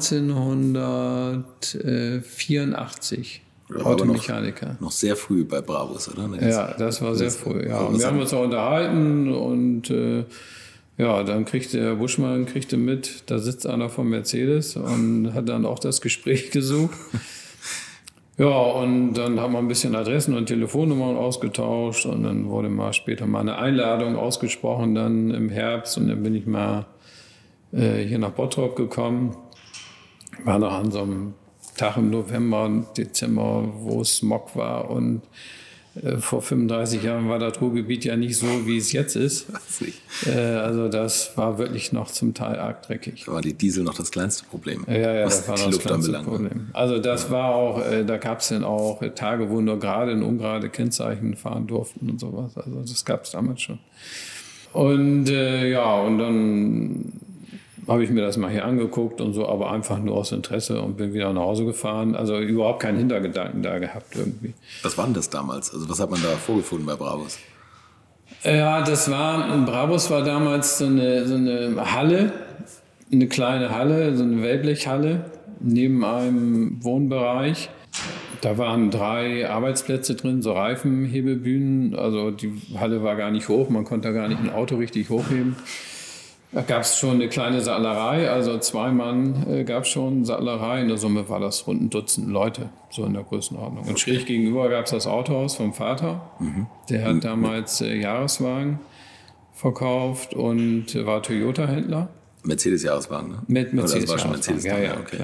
Speaker 1: 1984. Automechaniker.
Speaker 3: Noch sehr früh bei Brabus, oder?
Speaker 1: Ja, das war sehr früh. Ja. Und wir haben uns auch unterhalten und dann kriegte Buschmann mit, da sitzt einer von Mercedes und hat dann auch das Gespräch gesucht. Ja, und dann haben wir ein bisschen Adressen und Telefonnummern ausgetauscht und dann wurde später mal eine Einladung ausgesprochen, dann im Herbst, und dann bin ich mal hier nach Bottrop gekommen. War noch an so einem Tag im November, Dezember, wo es Smog war, und vor 35 Jahren war das Ruhrgebiet ja nicht so, wie es jetzt ist. Also das war wirklich noch zum Teil arg dreckig.
Speaker 3: Da war die Diesel noch das kleinste Problem.
Speaker 1: Ja, das war das kleinste Problem. Also das war auch, da gab es dann auch Tage, wo nur gerade und ungerade Kennzeichen fahren durften und sowas. Also das gab es damals schon. Und und dann habe ich mir das mal hier angeguckt und so, aber einfach nur aus Interesse, und bin wieder nach Hause gefahren. Also überhaupt keinen Hintergedanken da gehabt irgendwie.
Speaker 3: Was war denn das damals? Also was hat man da vorgefunden bei Brabus?
Speaker 1: Ja, Brabus war damals so eine Halle, eine kleine Halle, so eine Wellblechhalle neben einem Wohnbereich. Da waren 3 Arbeitsplätze drin, so Reifenhebebühnen. Also die Halle war gar nicht hoch, man konnte da gar nicht ein Auto richtig hochheben. Da gab es schon eine kleine Sattlerei, also 2 Mann gab es schon Sattlerei. In der Summe war das rund ein Dutzend Leute, so in der Größenordnung. Und schräg gegenüber gab es das Autohaus vom Vater. Der hat damals Jahreswagen verkauft und war Toyota-Händler.
Speaker 3: Mercedes-Jahreswagen, ne?
Speaker 1: Mit Mercedes-Jahreswagen,
Speaker 3: Mercedes
Speaker 1: ja.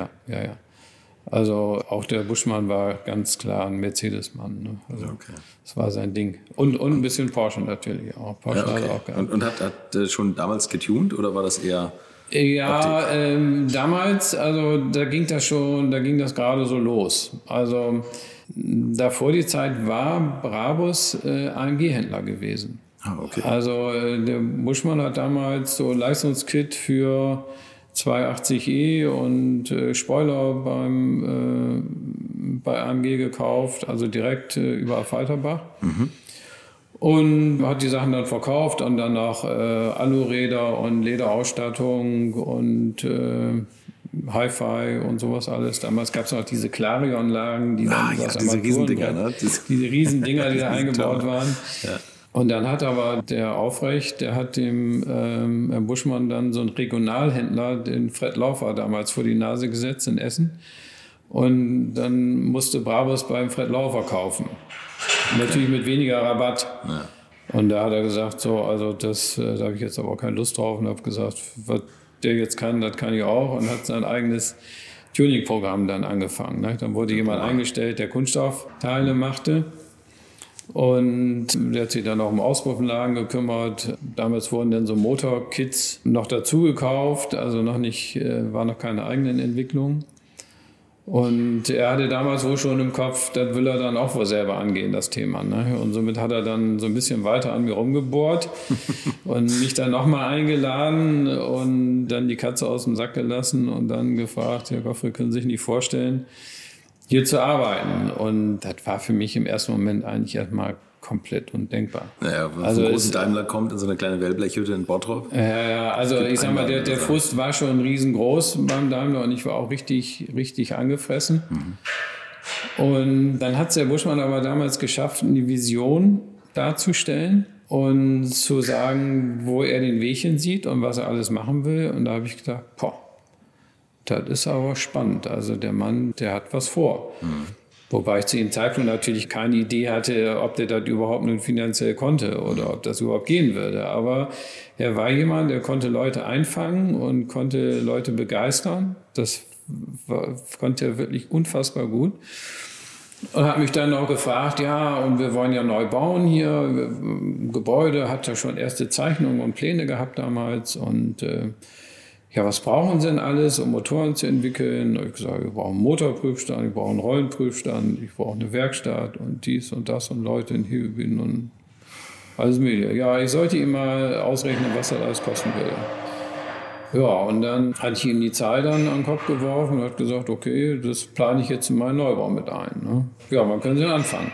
Speaker 1: Also auch der Buschmann war ganz klar ein Mercedes-Mann. Ne? Also das war sein Ding. Und ein bisschen Porsche natürlich auch. Porsche hat er auch gehabt.
Speaker 3: Und hat schon damals getuned oder war das eher
Speaker 1: Ja, damals, also da ging das gerade so los. Also davor die Zeit war Brabus AMG-Händler gewesen. Also der Buschmann hat damals so Leistungskit für 280e und Spoiler bei AMG gekauft, also direkt über Falterbach. Und hat die Sachen dann verkauft und dann noch Aluräder und Lederausstattung und Hi-Fi und sowas alles. Damals gab es noch diese Clarion-Lagen, die dann
Speaker 3: diese Riesendinger, ne?
Speaker 1: Diese Riesendinger, die da eingebaut waren.
Speaker 3: Ja.
Speaker 1: Und dann hat aber der Aufrecht, der hat dem Herr Buschmann dann so einen Regionalhändler, den Fred Laufer, damals vor die Nase gesetzt in Essen. Und dann musste Brabus beim Fred Laufer kaufen. Natürlich mit weniger Rabatt. Ja. Und da hat er gesagt, so, also da habe ich jetzt aber auch keine Lust drauf, und habe gesagt, was der jetzt kann, das kann ich auch, und hat sein eigenes Tuning-Programm dann angefangen. Ne? Dann wurde jemand eingestellt, der Kunststoffteile machte. Und der hat sich dann auch um Auspuffanlagen gekümmert. Damals wurden dann so Motorkits noch dazu gekauft, also war noch keine eigenen Entwicklungen. Und er hatte damals wohl schon im Kopf, das will er dann auch wohl selber angehen, das Thema. Ne? Und somit hat er dann so ein bisschen weiter an mir rumgebohrt und mich dann nochmal eingeladen und dann die Katze aus dem Sack gelassen und dann gefragt, Herr Goffrey, können Sie sich nicht vorstellen, hier zu arbeiten? Und das war für mich im ersten Moment eigentlich erstmal komplett undenkbar.
Speaker 3: Naja, wenn also ein großer Daimler kommt in so eine kleine Wellblechhütte in Bottrop.
Speaker 1: Ja, also ich sag mal, der Frust war schon riesengroß beim Daimler und ich war auch richtig angefressen. Und dann hat es der Buschmann aber damals geschafft, eine Vision darzustellen und zu sagen, wo er den Weg hin sieht und was er alles machen will. Und da habe ich gedacht, das ist aber spannend. Also der Mann, der hat was vor. Wobei ich zu dem Zeitpunkt natürlich keine Idee hatte, ob der das überhaupt nun finanziell konnte oder ob das überhaupt gehen würde. Aber er war jemand, der konnte Leute einfangen und konnte Leute begeistern. Das konnte er wirklich unfassbar gut. Und hat mich dann auch gefragt, ja, und wir wollen ja neu bauen hier. Gebäude, hat ja schon erste Zeichnungen und Pläne gehabt damals. Und ja, was brauchen Sie denn alles, um Motoren zu entwickeln? Ich sage, wir brauchen einen Motorprüfstand, wir brauchen einen Rollenprüfstand, ich brauche eine Werkstatt und dies und das und Leute in Hilbin und alles mögliche. Ja, ich sollte ihm mal ausrechnen, was das alles kosten würde. Ja, und dann hatte ich ihm die Zahl dann an den Kopf geworfen und hat gesagt, okay, das plane ich jetzt in meinen Neubau mit ein. Ne? Ja, wann können Sie anfangen?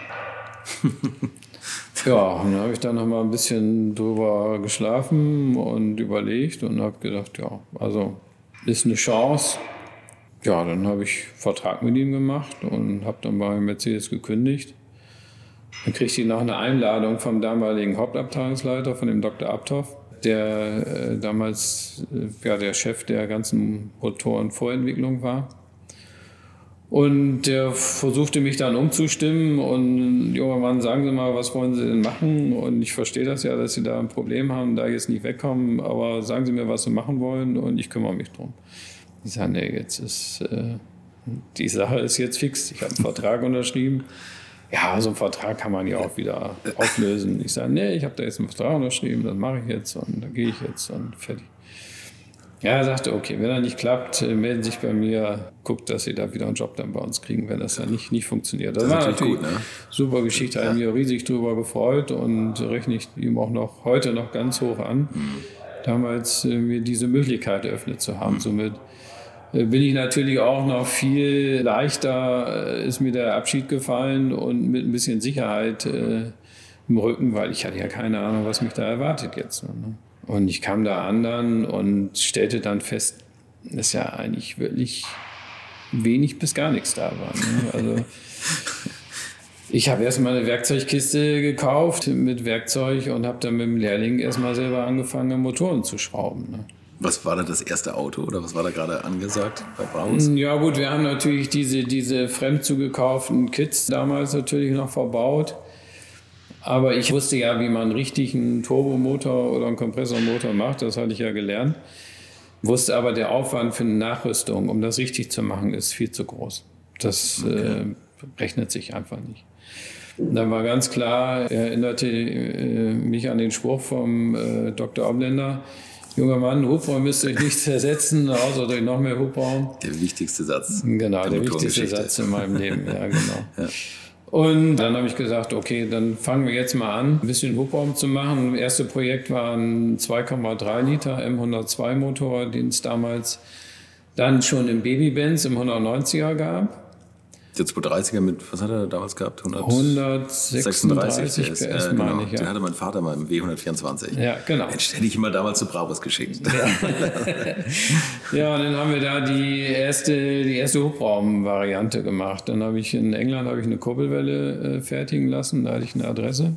Speaker 1: Ja, und dann habe ich dann noch mal ein bisschen drüber geschlafen und überlegt und habe gedacht, ja, also ist eine Chance. Ja, dann habe ich einen Vertrag mit ihm gemacht und habe dann bei Mercedes gekündigt. Dann kriegte ich noch eine Einladung vom damaligen Hauptabteilungsleiter, von dem Dr. Abtoff, der damals der Chef der ganzen Motorenvorentwicklung war. Und der versuchte mich dann umzustimmen und, junger Mann, sagen Sie mal, was wollen Sie denn machen? Und ich verstehe das ja, dass Sie da ein Problem haben, da jetzt nicht wegkommen, aber sagen Sie mir, was Sie machen wollen und ich kümmere mich drum. Ich sage, nee, jetzt ist, die Sache ist jetzt fix. Ich habe einen Vertrag unterschrieben. Ja, so einen Vertrag kann man ja auch wieder auflösen. Ich sage, nee, ich habe da jetzt einen Vertrag unterschrieben, das mache ich jetzt und da gehe ich jetzt und fertig. Ja, er sagte, okay, wenn das nicht klappt, melden Sie sich bei mir, guckt, dass Sie da wieder einen Job dann bei uns kriegen, wenn das dann nicht funktioniert. Das war natürlich gut, ne? Super Geschichte, ja. Habe mich riesig drüber gefreut und rechne ich ihm auch heute noch ganz hoch an, damals mir diese Möglichkeit eröffnet zu haben. Somit bin ich natürlich auch noch viel leichter, ist mir der Abschied gefallen und mit ein bisschen Sicherheit im Rücken, weil ich hatte ja keine Ahnung, was mich da erwartet jetzt. Ne? Und ich kam da an dann und stellte dann fest, dass ja eigentlich wirklich wenig bis gar nichts da war. Ne? Also ich habe erstmal eine Werkzeugkiste gekauft mit Werkzeug und habe dann mit dem Lehrling erstmal selber angefangen, Motoren zu schrauben. Ne?
Speaker 3: Was war da das erste Auto oder was war da gerade angesagt bei Braus?
Speaker 1: Ja gut, wir haben natürlich diese fremd zugekauften Kits damals natürlich noch verbaut. Aber ich wusste ja, wie man richtig einen Turbomotor oder einen Kompressormotor macht, das hatte ich ja gelernt. Wusste aber, der Aufwand für eine Nachrüstung, um das richtig zu machen, ist viel zu groß. Das rechnet sich einfach nicht. Und dann war ganz klar, er erinnerte mich an den Spruch vom Dr. Obländer, junger Mann, Hubraum müsst ihr euch nicht zersetzen, außer durch noch mehr Hubraum.
Speaker 3: Der wichtigste Satz.
Speaker 1: Genau, der wichtigste Satz in meinem Leben, ja genau. Ja. Und dann habe ich gesagt, okay, dann fangen wir jetzt mal an, ein bisschen Hubraum zu machen. Das erste Projekt war ein 2,3 Liter M102 Motor, den es damals dann schon im Baby-Benz im 190er gab.
Speaker 3: Der 230er mit, was hat er damals gehabt?
Speaker 1: 136 PS, meine ich.
Speaker 3: Ja. Den hatte mein Vater mal im W124.
Speaker 1: Ja, genau.
Speaker 3: Den hätte ich mal damals zu Brabus geschickt.
Speaker 1: Ja. Ja, und dann haben wir da die erste Hubraum-Variante gemacht. Dann habe ich in England eine Kurbelwelle fertigen lassen, da hatte ich eine Adresse.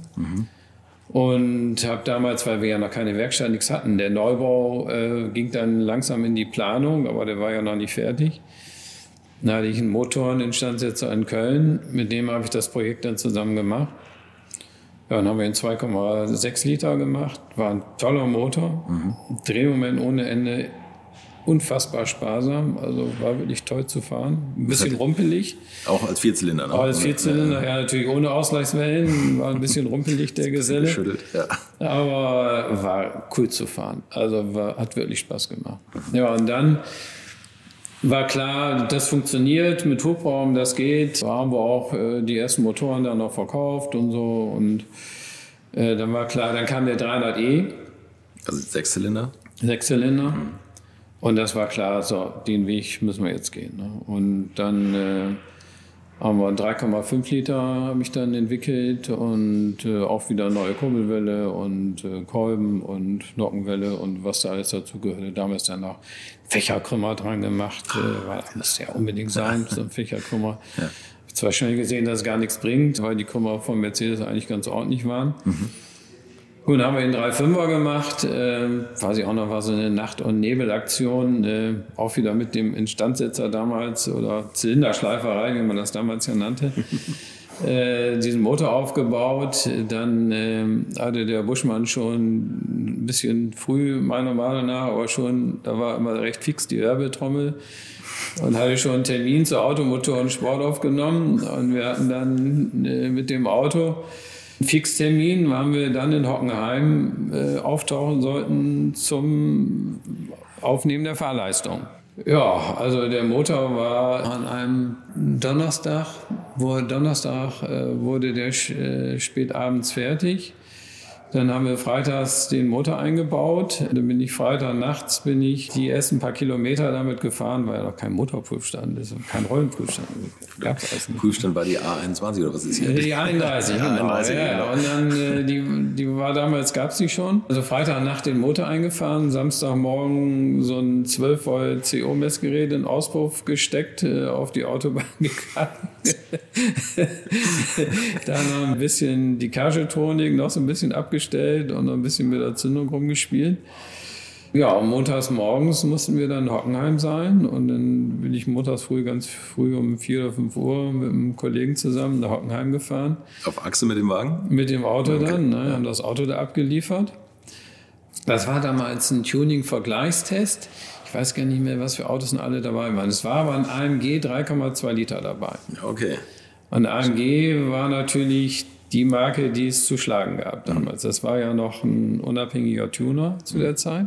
Speaker 1: Und habe damals, weil wir ja noch keine Werkstatt, nichts hatten, der Neubau ging dann langsam in die Planung, aber der war ja noch nicht fertig. Da hatte ich einen Motoreninstandsetzer in Köln, mit dem habe ich das Projekt dann zusammen gemacht. Ja, dann haben wir in 2,6 Liter gemacht, war ein toller Motor, Drehmoment ohne Ende, unfassbar sparsam, also war wirklich toll zu fahren. Ein bisschen rumpelig.
Speaker 4: Auch als Vierzylinder, ne?
Speaker 1: Auch als Vierzylinder, ja, natürlich ohne Ausgleichswellen, war ein bisschen rumpelig der Geselle.
Speaker 4: Geschüttelt, ja.
Speaker 1: Aber war cool zu fahren, also hat wirklich Spaß gemacht. Ja, und dann war klar, das funktioniert mit Hubraum, das geht. Da haben wir auch die ersten Motoren dann noch verkauft und so. Und dann war klar, dann kam der 300e.
Speaker 4: Also 6-Zylinder?
Speaker 1: 6-Zylinder. Und das war klar, so, den Weg müssen wir jetzt gehen. Ne? Und dann haben wir 3,5 Liter habe ich dann entwickelt und auch wieder neue Kurbelwelle und Kolben und Nockenwelle und was da alles dazu gehörte. Damals dann noch Fächerkrümmer dran gemacht, weil das musste ja unbedingt sein, so ein Fächerkrümmer. Ja. Ich habe zwar schnell gesehen, dass es gar nichts bringt, weil die Krümmer von Mercedes eigentlich ganz ordentlich waren. Mhm. Gut, dann haben wir den 3.5er gemacht, weiß ich auch noch, war so eine Nacht- und Nebelaktion, auch wieder mit dem Instandsetzer damals oder Zylinderschleiferei, wie man das damals ja nannte, diesen Motor aufgebaut. Dann hatte der Buschmann schon ein bisschen früh, meiner Meinung nach, aber schon, da war immer recht fix die Werbetrommel und hatte schon einen Termin zur Automotoren-Sport aufgenommen und wir hatten dann mit dem Auto Fixtermin, waren wir dann in Hockenheim auftauchen sollten zum Aufnehmen der Fahrleistung. Ja, also der Motor war an einem Donnerstag, wurde der spät abends fertig. Dann haben wir freitags den Motor eingebaut. Dann bin ich Freitag nachts die ersten paar Kilometer damit gefahren, weil ja noch kein Motorprüfstand ist und kein Rollenprüfstand. Gab's alles nicht.
Speaker 4: Prüfstand war die A21 oder was ist hier?
Speaker 1: Die A31, genau. Ja. Und dann, die war damals, gab's die schon. Also Freitagnacht den Motor eingefahren, Samstagmorgen so ein 12 Volt CO-Messgerät in Auspuff gesteckt, auf die Autobahn gegangen. Dann noch ein bisschen die Cajotronik noch so ein bisschen abgestellt und noch ein bisschen mit der Zündung rumgespielt. Ja, und montags morgens mussten wir dann in Hockenheim sein und dann bin ich ganz früh um 4 oder 5 Uhr mit einem Kollegen zusammen nach Hockenheim gefahren.
Speaker 4: Auf Achse mit dem Wagen?
Speaker 1: Mit dem Auto dann, ne, haben das Auto da abgeliefert. Das war damals ein Tuning-Vergleichstest. Ich weiß gar nicht mehr, was für Autos denn alle dabei waren. Es war aber ein AMG 3,2 Liter dabei.
Speaker 4: Okay.
Speaker 1: Und AMG war natürlich die Marke, die es zu schlagen gab damals. Das war ja noch ein unabhängiger Tuner zu der Zeit.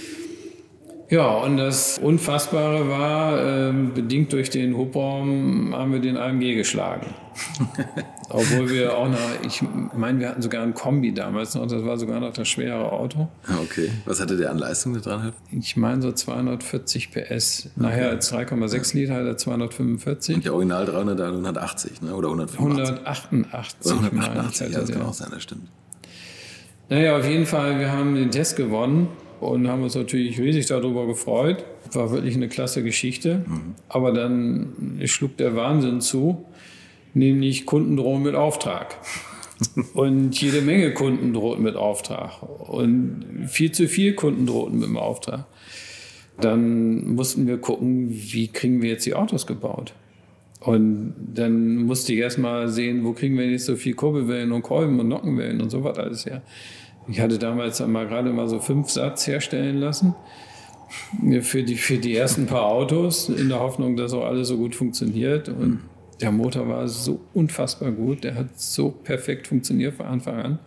Speaker 1: Ja, und das Unfassbare war, bedingt durch den Hubraum haben wir den AMG geschlagen. Obwohl wir auch noch, ich meine, wir hatten sogar ein Kombi damals noch, das war sogar noch das schwere Auto.
Speaker 4: Okay, was hatte der an Leistung da dran?
Speaker 1: Ich meine so 240 PS. Nachher als 3,6 Liter hat er 245.
Speaker 4: Und der Original 300, 180, ne? Oder 185?
Speaker 1: 188.
Speaker 4: 188, ja, das kann auch sein, das stimmt.
Speaker 1: Naja, auf jeden Fall, wir haben den Test gewonnen. Und haben uns natürlich riesig darüber gefreut. War wirklich eine klasse Geschichte. Mhm. Aber dann schlug der Wahnsinn zu, nämlich Kunden drohen mit Auftrag. Und jede Menge Kunden drohten mit Auftrag. Und viel zu viele Kunden drohten mit dem Auftrag. Dann mussten wir gucken, wie kriegen wir jetzt die Autos gebaut. Und dann musste ich erst mal sehen, wo kriegen wir jetzt so viel Kurbelwellen und Kolben und Nockenwellen und so was alles her. Ich hatte damals gerade mal so 5 Satz herstellen lassen für die ersten paar Autos, in der Hoffnung, dass auch alles so gut funktioniert. Und der Motor war so unfassbar gut, der hat so perfekt funktioniert von Anfang an.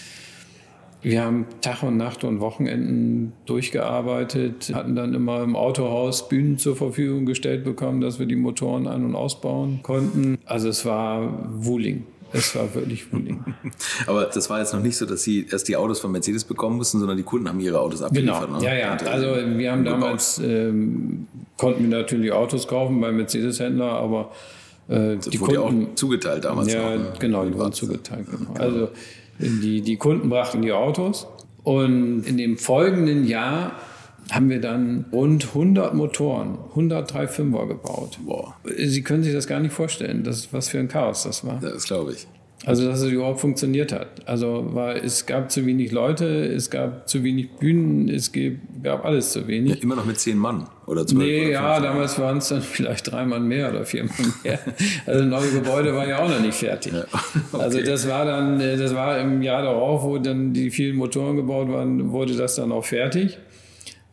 Speaker 1: Wir haben Tag und Nacht und Wochenenden durchgearbeitet, hatten dann immer im Autohaus Bühnen zur Verfügung gestellt bekommen, dass wir die Motoren ein- und ausbauen konnten. Also es war Wuling. Es war wirklich Wuling.
Speaker 4: Aber das war jetzt noch nicht so, dass Sie erst die Autos von Mercedes bekommen mussten, sondern die Kunden haben ihre Autos abgeliefert.
Speaker 1: Genau,
Speaker 4: ne?
Speaker 1: ja. Also wir haben damals, konnten wir natürlich Autos kaufen bei Mercedes-Händler, aber
Speaker 4: die wurde Kunden ja auch zugeteilt damals.
Speaker 1: Ja,
Speaker 4: noch, ne?
Speaker 1: Genau, die wurden zugeteilt. Genau. Also die Kunden brachten die Autos und in dem folgenden Jahr haben wir dann rund 100 Motoren, 103 5er gebaut.
Speaker 4: Boah.
Speaker 1: Sie können sich das gar nicht vorstellen, was für ein Chaos das war.
Speaker 4: Ja, das glaube ich.
Speaker 1: Also, dass es überhaupt funktioniert hat. Also, es gab zu wenig Leute, es gab zu wenig Bühnen, es gab alles zu wenig.
Speaker 4: Ja, immer noch mit 10 Mann oder 12?
Speaker 1: Nee, ja, damals waren es dann vielleicht 3 Mann mehr oder 4 Mann mehr. Also, das neue Gebäude war ja auch noch nicht fertig. Ja, okay. Also, das war im Jahr darauf, wo dann die vielen Motoren gebaut waren, wurde das dann auch fertig.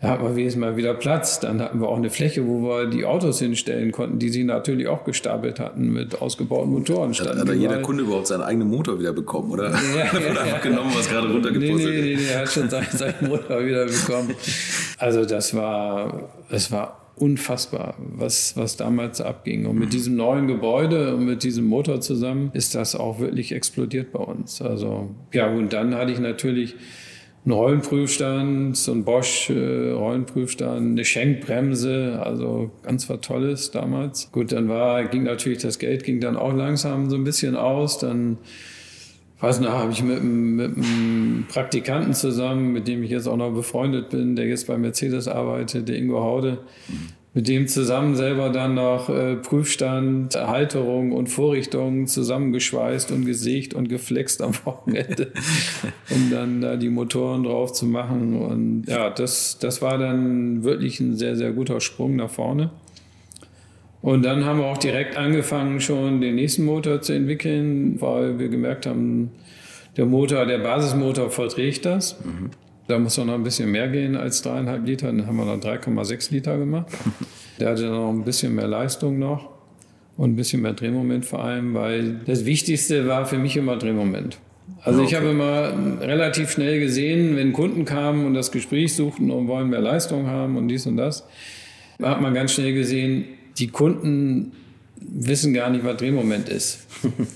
Speaker 1: Da hatten wir wenigstens mal wieder Platz. Dann hatten wir auch eine Fläche, wo wir die Autos hinstellen konnten, die sie natürlich auch gestapelt hatten mit ausgebauten Motoren.
Speaker 4: Hat jeder Kunde überhaupt seinen eigenen Motor wieder bekommen, oder?
Speaker 1: Ja,
Speaker 4: oder einfach genommen, was gerade runtergepurzelt ist?
Speaker 1: Nee, er hat schon seinen Motor wieder bekommen. Also es war unfassbar, was damals abging. Und mit diesem neuen Gebäude und mit diesem Motor zusammen ist das auch wirklich explodiert bei uns. Also ja, und dann hatte ich natürlich einen Rollenprüfstand, so ein Bosch Rollenprüfstand, eine Schenkbremse, also ganz was Tolles damals. Gut, dann ging natürlich das Geld dann auch langsam so ein bisschen aus. Dann habe ich mit einem Praktikanten zusammen, mit dem ich jetzt auch noch befreundet bin, der jetzt bei Mercedes arbeitet, der Ingo Haude, mit dem zusammen selber dann noch Prüfstand, Halterung und Vorrichtung zusammengeschweißt und gesägt und geflext am Wochenende, um dann da die Motoren drauf zu machen. Und ja, das war dann wirklich ein sehr, sehr guter Sprung nach vorne. Und dann haben wir auch direkt angefangen, schon den nächsten Motor zu entwickeln, weil wir gemerkt haben, der Basismotor verträgt das. Mhm. Da muss noch ein bisschen mehr gehen als 3,5 Liter. Dann haben wir dann 3,6 Liter gemacht. Der hatte dann noch ein bisschen mehr Leistung noch und ein bisschen mehr Drehmoment vor allem, weil das Wichtigste war für mich immer Drehmoment. Also ich habe immer relativ schnell gesehen, wenn Kunden kamen und das Gespräch suchten und wollen mehr Leistung haben und dies und das, hat man ganz schnell gesehen, die Kunden wissen gar nicht, was Drehmoment ist.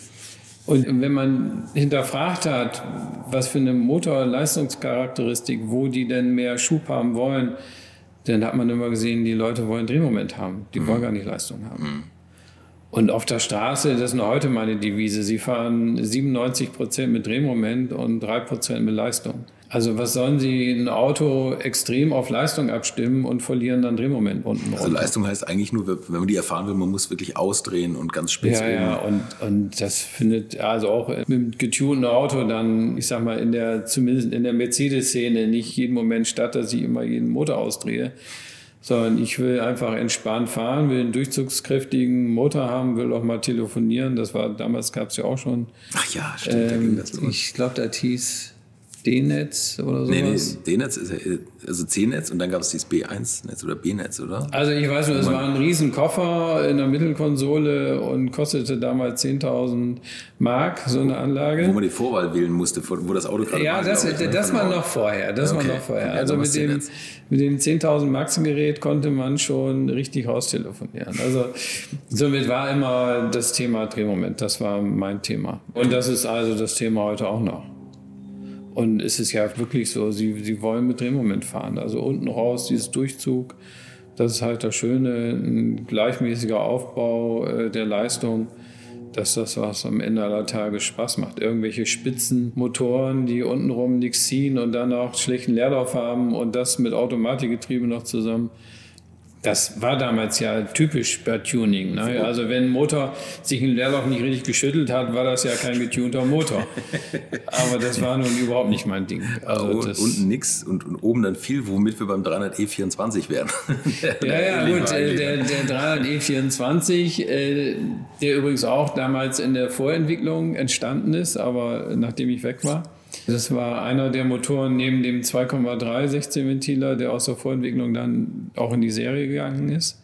Speaker 1: Und wenn man hinterfragt hat, was für eine Motorleistungscharakteristik, wo die denn mehr Schub haben wollen, dann hat man immer gesehen, die Leute wollen Drehmoment haben. Die wollen gar nicht Leistung haben. Und auf der Straße, das ist noch heute meine Devise, sie fahren 97% mit Drehmoment und 3% mit Leistung. Also was sollen sie ein Auto extrem auf Leistung abstimmen und verlieren dann Drehmoment unten runter?
Speaker 4: Also Leistung heißt eigentlich nur, wenn man die erfahren will, man muss wirklich ausdrehen und ganz spitz oben.
Speaker 1: Ja, und das findet also auch mit einem getunten Auto dann, ich sag mal, zumindest in der Mercedes-Szene nicht jeden Moment statt, dass ich immer jeden Motor ausdrehe. Sondern ich will einfach entspannt fahren, will einen durchzugskräftigen Motor haben, will auch mal telefonieren. Damals gab es ja auch schon.
Speaker 4: Ach ja, stimmt, da ging das los.
Speaker 1: Ich glaube, das hieß D-Netz oder sowas.
Speaker 4: Nee, D-Netz ist also C-Netz und dann gab es dieses B1-Netz oder B-Netz, oder?
Speaker 1: Also ich weiß nur, es war ein riesen Koffer in der Mittelkonsole und kostete damals 10.000 Mark, so eine Anlage.
Speaker 4: Wo man die Vorwahl wählen musste, wo das Auto gerade
Speaker 1: war. Ja, das war noch vorher. Also mit dem 10.000 Mark-Gerät konnte man schon richtig raustelefonieren. Also somit war immer das Thema Drehmoment, das war mein Thema. Und das ist also das Thema heute auch noch. Und es ist ja wirklich so, sie wollen mit Drehmoment fahren. Also unten raus, dieses Durchzug, das ist halt das Schöne, ein gleichmäßiger Aufbau der Leistung. Das ist das, was am Ende aller Tage Spaß macht. Irgendwelche Spitzenmotoren, die untenrum nichts ziehen und dann auch schlechten Leerlauf haben und das mit Automatikgetriebe noch zusammen. Das war damals ja typisch bei Tuning. Ne? Also wenn ein Motor sich im Leerlauf nicht richtig geschüttelt hat, war das ja kein getunter Motor. Aber das war nun überhaupt nicht mein Ding. Also
Speaker 4: unten nix und oben dann viel, womit wir beim 300E24 wären.
Speaker 1: Ja, gut, der 300E24, der übrigens auch damals in der Vorentwicklung entstanden ist, aber nachdem ich weg war. Das war einer der Motoren neben dem 2,3 16-Ventiler, der aus der Vorentwicklung dann auch in die Serie gegangen ist.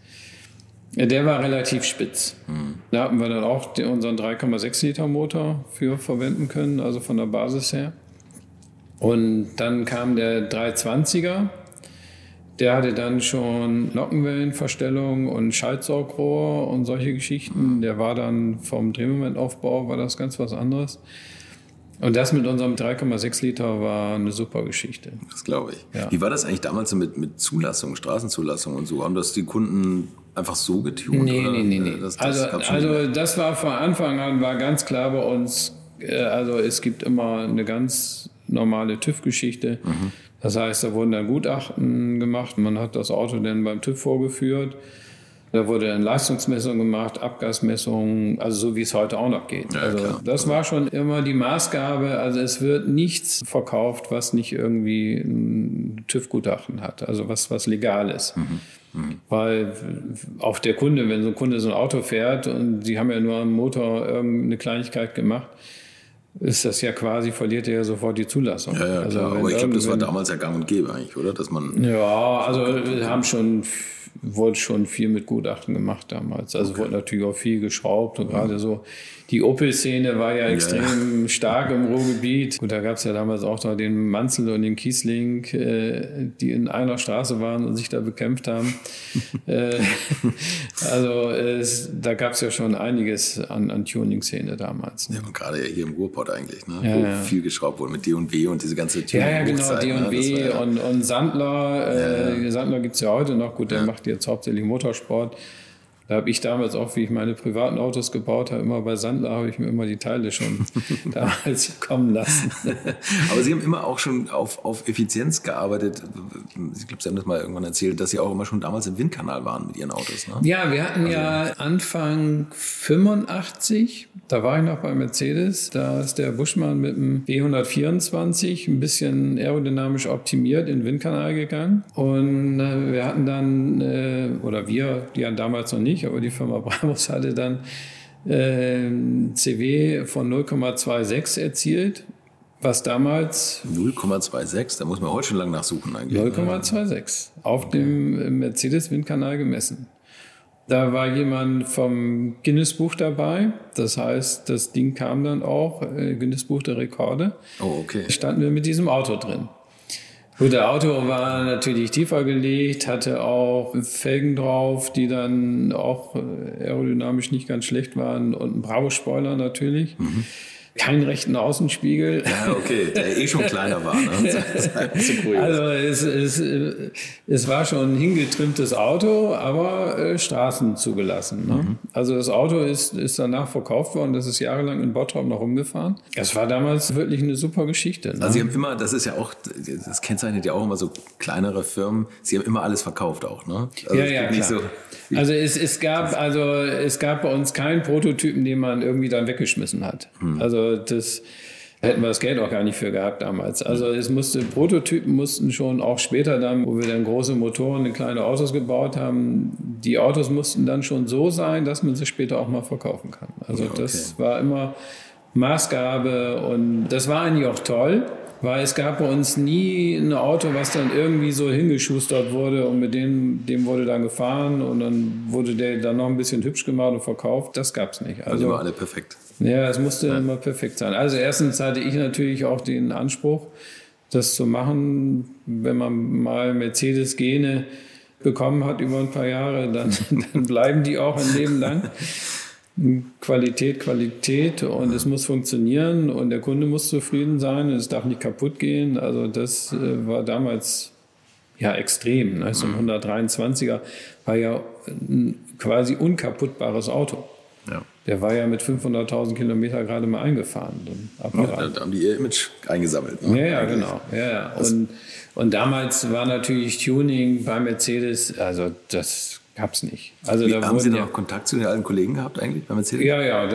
Speaker 1: Der war relativ spitz. Da hatten wir dann auch unseren 3,6 Liter Motor für verwenden können, also von der Basis her. Und dann kam der 320er. Der hatte dann schon Nockenwellenverstellung und Schaltsaugrohr und solche Geschichten. Der war dann vom Drehmomentaufbau, war das ganz was anderes. Und das mit unserem 3,6 Liter war eine super Geschichte.
Speaker 4: Das glaube ich.
Speaker 1: Ja.
Speaker 4: Wie war das eigentlich damals so mit Zulassung, Straßenzulassung und so? Haben das die Kunden einfach so getunt?
Speaker 1: Nee. Also das war von Anfang an war ganz klar bei uns, also es gibt immer eine ganz normale TÜV-Geschichte. Das heißt, da wurden dann Gutachten gemacht. Man hat das Auto dann beim TÜV vorgeführt. Da wurde eine Leistungsmessung gemacht, Abgasmessung, also so wie es heute auch noch geht.
Speaker 4: Ja,
Speaker 1: also
Speaker 4: klar.
Speaker 1: Das war schon immer die Maßgabe. Also es wird nichts verkauft, was nicht irgendwie ein TÜV-Gutachten hat, also was legal ist. Weil auch der Kunde, wenn so ein Kunde so ein Auto fährt und sie haben ja nur am Motor irgendeine Kleinigkeit gemacht, ist das ja quasi, verliert er ja sofort die Zulassung.
Speaker 4: Ja,
Speaker 1: also
Speaker 4: klar. Aber ich glaube, das war damals ja gang und gäbe eigentlich, oder? Dass man wurde schon viel mit Gutachten gemacht damals. Also wurde natürlich auch viel geschraubt und gerade so die Opel-Szene war ja extrem stark im Ruhrgebiet. Gut, da gab es ja damals auch noch den Manzel und den Kiesling, die in einer Straße waren und sich da bekämpft haben. Da gab es ja schon einiges an Tuning-Szene damals. Ne? Ja, und gerade hier im Ruhrpott eigentlich, ne?
Speaker 1: Ja,
Speaker 4: wo viel geschraubt wurde mit D&W und diese ganze Tuning.
Speaker 1: Ja, genau, D&W und Sandler. Sandler gibt es ja heute noch. Gut, der macht jetzt hauptsächlich Motorsport. Da habe ich damals auch, wie ich meine privaten Autos gebaut habe, immer bei Sandler habe ich mir immer die Teile schon damals kommen lassen.
Speaker 4: Aber Sie haben immer auch schon auf Effizienz gearbeitet. Ich glaube, Sie haben das mal irgendwann erzählt, dass Sie auch immer schon damals im Windkanal waren mit Ihren Autos. Ne?
Speaker 1: Ja, wir hatten Anfang 85, da war ich noch bei Mercedes, da ist der Buschmann mit dem B124 ein bisschen aerodynamisch optimiert in den Windkanal gegangen. Und wir hatten dann, die hatten damals noch nicht, aber die Firma Brabus hatte dann CW von 0,26 erzielt, was damals
Speaker 4: 0,26, da muss man heute schon lange nachsuchen eigentlich.
Speaker 1: 0,26 auf dem Mercedes-Windkanal gemessen. Da war jemand vom Guinness-Buch dabei, das heißt, das Ding kam dann auch, Guinness-Buch der Rekorde.
Speaker 4: Oh, okay.
Speaker 1: Standen wir mit diesem Auto drin. Gut, der Auto war natürlich tiefer gelegt, hatte auch Felgen drauf, die dann auch aerodynamisch nicht ganz schlecht waren und ein Bravo-Spoiler natürlich. Mhm. Keinen rechten Außenspiegel.
Speaker 4: Ja, okay, der schon kleiner war. Ne?
Speaker 1: Also es war schon ein hingetrimmtes Auto, aber Straßen zugelassen. Ne? Mhm. Also das Auto ist danach verkauft worden, das ist jahrelang in Bottrop noch rumgefahren. Das war damals wirklich eine super Geschichte. Ne?
Speaker 4: Also Sie haben immer, das ist ja auch, das kennzeichnet ja auch immer so kleinere Firmen, Sie haben immer alles verkauft auch, ne? Also
Speaker 1: ja, nicht so. Also es gab bei uns keinen Prototypen, den man irgendwie dann weggeschmissen hat. Also das hätten wir das Geld auch gar nicht für gehabt damals. Also Prototypen mussten schon auch später dann, wo wir dann große Motoren in kleine Autos gebaut haben, die Autos mussten dann schon so sein, dass man sie später auch mal verkaufen kann. Also das war immer Maßgabe und das war eigentlich auch toll. Weil es gab bei uns nie ein Auto, was dann irgendwie so hingeschustert wurde und mit dem wurde dann gefahren und dann wurde der dann noch ein bisschen hübsch gemacht und verkauft. Das gab es nicht.
Speaker 4: Also immer alle perfekt.
Speaker 1: Ja, es musste immer perfekt sein. Also erstens hatte ich natürlich auch den Anspruch, das zu machen, wenn man mal Mercedes-Gene bekommen hat über ein paar Jahre, dann bleiben die auch ein Leben lang. Qualität und es muss funktionieren und der Kunde muss zufrieden sein und es darf nicht kaputt gehen. Also das war damals ja extrem. Ne? So ein 123er war ja ein quasi unkaputtbares Auto. Ja. Der war ja mit 500.000 Kilometer gerade mal eingefahren.
Speaker 4: Da haben die ihr Image eingesammelt. Ne?
Speaker 1: Ja, genau. Ja. Und damals war natürlich Tuning bei Mercedes, also das gab es nicht. Also
Speaker 4: haben Sie noch Kontakt zu den alten Kollegen gehabt eigentlich bei Mercedes?
Speaker 1: Ja,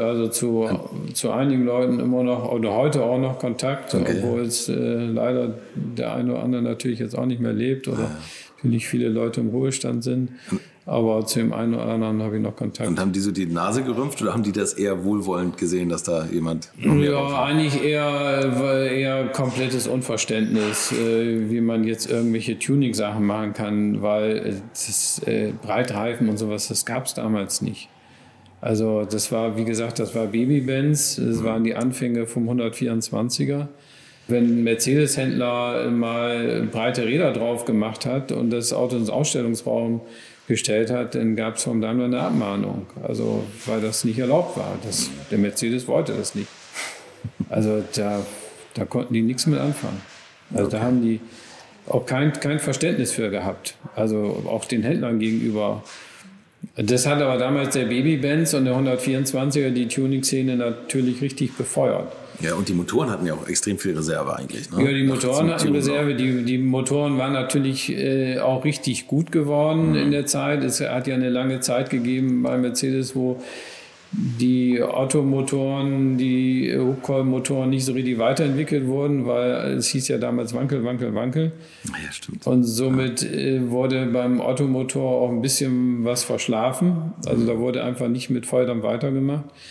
Speaker 1: zu einigen Leuten immer noch oder heute auch noch Kontakt, obwohl es leider der eine oder andere natürlich jetzt auch nicht mehr lebt oder natürlich viele Leute im Ruhestand sind. Aber zu dem einen oder anderen habe ich noch Kontakt.
Speaker 4: Und haben die so die Nase gerümpft oder haben die das eher wohlwollend gesehen, dass da jemand noch mehr drauf hat?
Speaker 1: Eigentlich eher komplettes Unverständnis, wie man jetzt irgendwelche Tuning-Sachen machen kann, weil Breitreifen und sowas, das gab es damals nicht. Also das war, wie gesagt, das war Baby-Benz, das waren die Anfänge vom 124er. Wenn ein Mercedes-Händler mal breite Räder drauf gemacht hat und das Auto ins Ausstellungsraum gestellt hat, dann gab es vom Daimler eine Abmahnung. Also weil das nicht erlaubt war. Der Mercedes wollte das nicht. Also da konnten die nichts mit anfangen. Also da haben die auch kein Verständnis für gehabt. Also auch den Händlern gegenüber. Das hat aber damals der Baby-Benz und der 124er die Tuning-Szene natürlich richtig befeuert.
Speaker 4: Ja, und die Motoren hatten ja auch extrem viel Reserve eigentlich. Ne?
Speaker 1: Ja, die Motoren hatten Reserve. Die Motoren waren natürlich auch richtig gut geworden in der Zeit. Es hat ja eine lange Zeit gegeben bei Mercedes, wo die Otto-Motoren, die Hucol-Motoren nicht so richtig weiterentwickelt wurden, weil es hieß ja damals Wankel.
Speaker 4: Ja, stimmt.
Speaker 1: Und somit wurde beim Otto-Motor auch ein bisschen was verschlafen. Also da wurde einfach nicht mit Volldampf weitergemacht.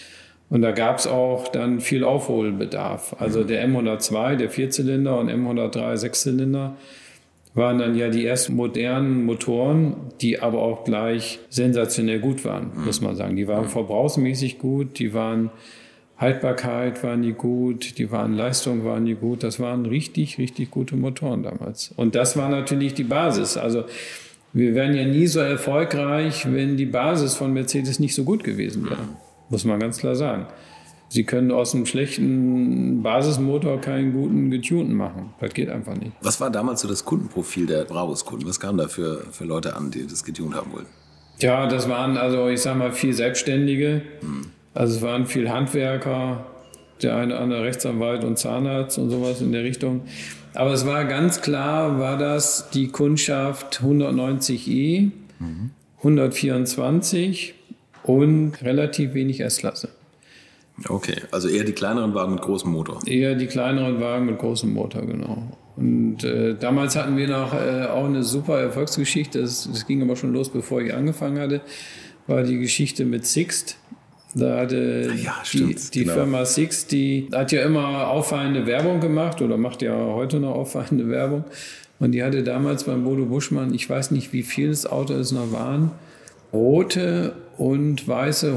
Speaker 1: Und da gab es auch dann viel Aufholbedarf. Also der M102, der Vierzylinder und M103, Sechszylinder, waren dann ja die ersten modernen Motoren, die aber auch gleich sensationell gut waren, muss man sagen. Die waren verbrauchsmäßig gut, die waren Haltbarkeit waren die gut, die waren Leistung waren die gut. Das waren richtig, richtig gute Motoren damals. Und das war natürlich die Basis. Also wir wären ja nie so erfolgreich, wenn die Basis von Mercedes nicht so gut gewesen wäre. Muss man ganz klar sagen. Sie können aus einem schlechten Basismotor keinen guten getunten machen. Das geht einfach nicht.
Speaker 3: Was war damals so das Kundenprofil der Brabus-Kunden? Was kamen da für Leute an, die das getunt haben wollten?
Speaker 1: Ja, das waren also, ich sag mal, viel Selbstständige. Also es waren viel Handwerker, der eine oder andere Rechtsanwalt und Zahnarzt und sowas in der Richtung. Aber es war ganz klar, war das die Kundschaft 190e, 124 und relativ wenig S-Klasse.
Speaker 3: Okay, also eher die kleineren Wagen mit großem Motor.
Speaker 1: Eher die kleineren Wagen mit großem Motor, genau. Und damals hatten wir noch auch eine super Erfolgsgeschichte. Das ging aber schon los, bevor ich angefangen hatte. War die Geschichte mit Sixt. Da hatte die Firma Sixt, die hat ja immer auffallende Werbung gemacht oder macht ja heute noch auffallende Werbung. Und die hatte damals beim Bodo Buschmann, ich weiß nicht, wie viel das Auto es noch waren, rote und weiße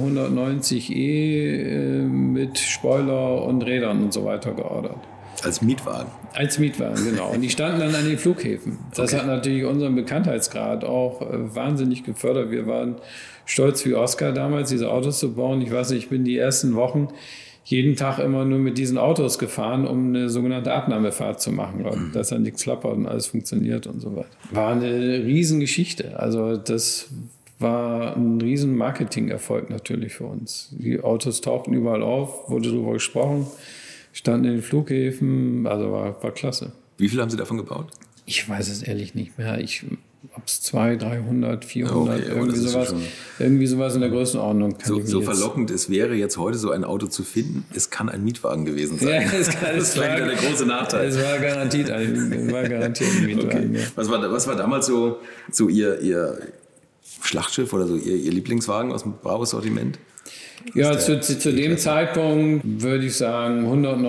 Speaker 1: 190e mit Spoiler und Rädern und so weiter geordert.
Speaker 3: Als Mietwagen?
Speaker 1: Als Mietwagen, genau. Und die standen dann an den Flughäfen. Das hat natürlich unseren Bekanntheitsgrad auch wahnsinnig gefördert. Wir waren stolz wie Oscar damals, diese Autos zu bauen. Ich weiß nicht, ich bin die ersten Wochen jeden Tag immer nur mit diesen Autos gefahren, um eine sogenannte Abnahmefahrt zu machen, dass dann nichts klappert und alles funktioniert und so weiter. War eine Riesengeschichte. Also das war ein riesen Marketingerfolg natürlich für uns. Die Autos tauchten überall auf, wurde darüber gesprochen, standen in den Flughäfen, also war klasse.
Speaker 3: Wie viel haben Sie davon gebaut?
Speaker 1: Ich weiß es ehrlich nicht mehr. Ob es 200, 300, 400, irgendwie sowas in der Größenordnung.
Speaker 3: So verlockend es wäre, jetzt heute so ein Auto zu finden, es kann ein Mietwagen gewesen sein.
Speaker 1: Ja, das ist vielleicht
Speaker 3: der große Nachteil.
Speaker 1: Es war garantiert ein Mietwagen.
Speaker 3: Okay. Ja. Was war damals so Ihr Schlachtschiff oder so Ihr Lieblingswagen aus dem Brabus-Sortiment?
Speaker 1: Ja, zu dem Zeitpunkt würde ich sagen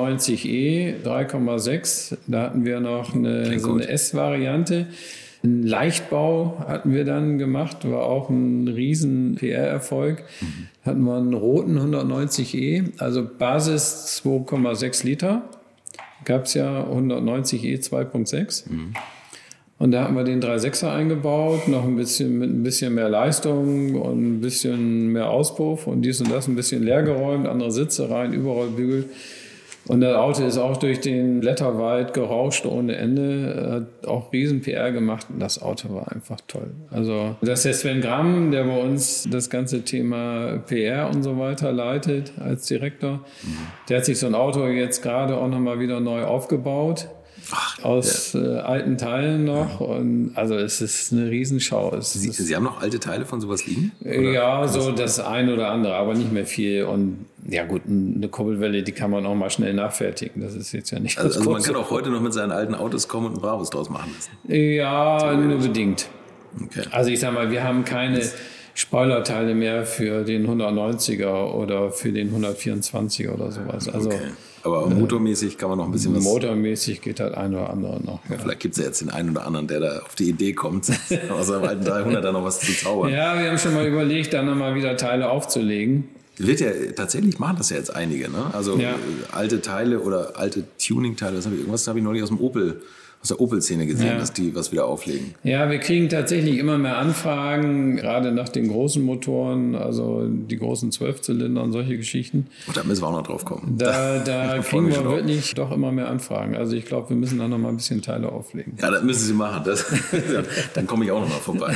Speaker 1: 190e, 3,6. Da hatten wir noch eine S-Variante. Einen Leichtbau hatten wir dann gemacht, war auch ein riesen PR-Erfolg. Hatten wir einen roten 190e, also Basis 2,6 Liter. Gab es ja 190e 2,6. Und da hatten wir den 3.6er eingebaut, noch mit ein bisschen mehr Leistung und ein bisschen mehr Auspuff und dies und das, ein bisschen leer geräumt, andere Sitze rein, Überrollbügel. Und das Auto ist auch durch den Blätterwald gerauscht ohne Ende, hat auch riesen PR gemacht und das Auto war einfach toll. Also das ist der Sven Gramm, der bei uns das ganze Thema PR und so weiter leitet als Direktor. Der hat sich so ein Auto jetzt gerade auch nochmal wieder neu aufgebaut. Aus alten Teilen noch. Und also es ist eine Riesenschau.
Speaker 3: Sie haben noch alte Teile von sowas liegen?
Speaker 1: Oder? Ja, so das ein oder andere, aber nicht mehr viel. Und ja gut, eine Kurbelwelle, die kann man auch mal schnell nachfertigen. Das ist jetzt ja nicht
Speaker 3: also man kann auch heute noch mit seinen alten Autos kommen und einen Brabus draus machen lassen?
Speaker 1: Ja, nur bedingt.
Speaker 3: Okay.
Speaker 1: Also ich sag mal, wir haben keine Spoilerteile mehr für den 190er oder für den 124er oder sowas. Also
Speaker 3: okay. Aber motormäßig kann man noch ein bisschen was...
Speaker 1: Motormäßig geht halt ein oder andere noch.
Speaker 3: Ja. Vielleicht gibt es ja jetzt den einen oder anderen, der da auf die Idee kommt, aus seinem alten 300er noch was zu zaubern.
Speaker 1: Ja, wir haben schon mal überlegt, da nochmal wieder Teile aufzulegen.
Speaker 3: Tatsächlich machen das ja jetzt einige, ne? Also alte Teile oder alte Tuning-Teile, irgendwas habe ich neulich aus der Opel-Szene gesehen, dass die was wieder auflegen. Ja, wir kriegen tatsächlich immer mehr Anfragen, gerade nach den großen Motoren, also die großen 12-Zylinder und solche Geschichten. Und da müssen wir auch noch drauf kommen. Da kriegen wir wirklich doch immer mehr Anfragen. Also ich glaube, wir müssen da noch mal ein bisschen Teile auflegen. Ja, das müssen Sie machen. Dann komme ich auch noch mal vorbei.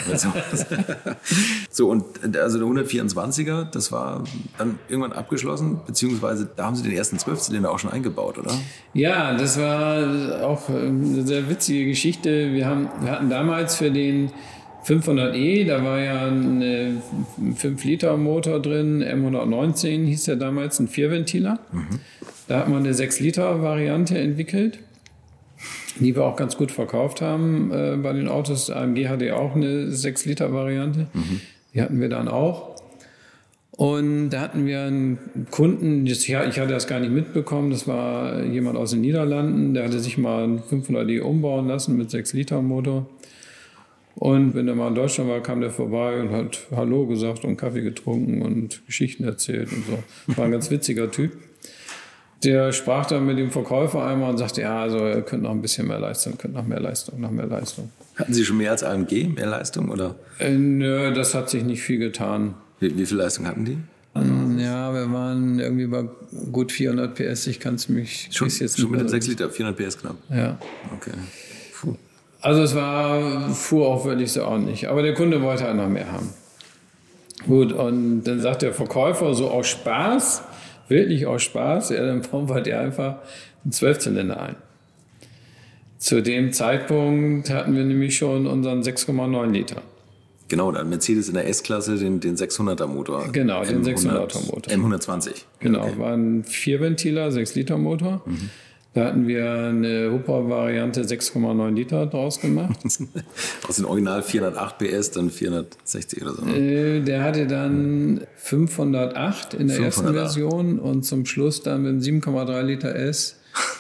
Speaker 3: So, und also der 124er, das war dann irgendwann abgeschlossen, beziehungsweise da haben Sie den ersten 12-Zylinder auch schon eingebaut, oder? Ja, das war auch eine sehr witzige Geschichte. Wir hatten damals für den 500e, da war ja ein 5-Liter-Motor drin, M119 hieß der damals, ein 4-Ventiler. Da hat man eine 6-Liter-Variante entwickelt, die wir auch ganz gut verkauft haben bei den Autos. AMG hatte ja auch eine 6-Liter-Variante. Die hatten wir dann auch.
Speaker 1: Und da hatten wir einen Kunden, ich hatte das gar nicht mitbekommen, das war jemand aus den Niederlanden, der hatte sich mal einen 500e umbauen lassen mit 6-Liter-Motor. Und wenn er mal in Deutschland war, kam der vorbei und hat Hallo gesagt und Kaffee getrunken und Geschichten erzählt und so. War ein ganz witziger Typ. Der sprach dann mit dem Verkäufer einmal und sagte, ja, also ihr könnt noch ein bisschen mehr Leistung, könnt noch mehr Leistung.
Speaker 3: Hatten Sie schon mehr als AMG, mehr Leistung? Oder?
Speaker 1: Nö, das hat sich nicht viel getan.
Speaker 3: Wie viel Leistung hatten die?
Speaker 1: Ja, wir waren irgendwie bei gut 400 PS. Ich kann es mich
Speaker 3: schon
Speaker 1: jetzt
Speaker 3: schon mit dem 6 Liter, 400 PS knapp?
Speaker 1: Ja.
Speaker 3: Okay.
Speaker 1: Puh. Also fuhr auch wirklich so ordentlich. Aber der Kunde wollte halt noch mehr haben. Gut, und dann sagt der Verkäufer so aus Spaß, wirklich aus Spaß, ja, dann bauen wir dir einfach einen 12-Zylinder ein. Zu dem Zeitpunkt hatten wir nämlich schon unseren 6,9 Liter.
Speaker 3: Genau, dann Mercedes in der S-Klasse den 600er Motor.
Speaker 1: Genau, den 600er Motor.
Speaker 3: M120.
Speaker 1: Genau,
Speaker 3: okay.
Speaker 1: War ein 4-Ventiler, 6-Liter Motor. Mhm. Da hatten wir eine Huper-Variante 6,9 Liter draus gemacht.
Speaker 3: Aus dem Original 408 PS, dann 460 oder so. Ne?
Speaker 1: Der hatte dann 508 in der ersten Version und zum Schluss dann mit dem 7,3 Liter S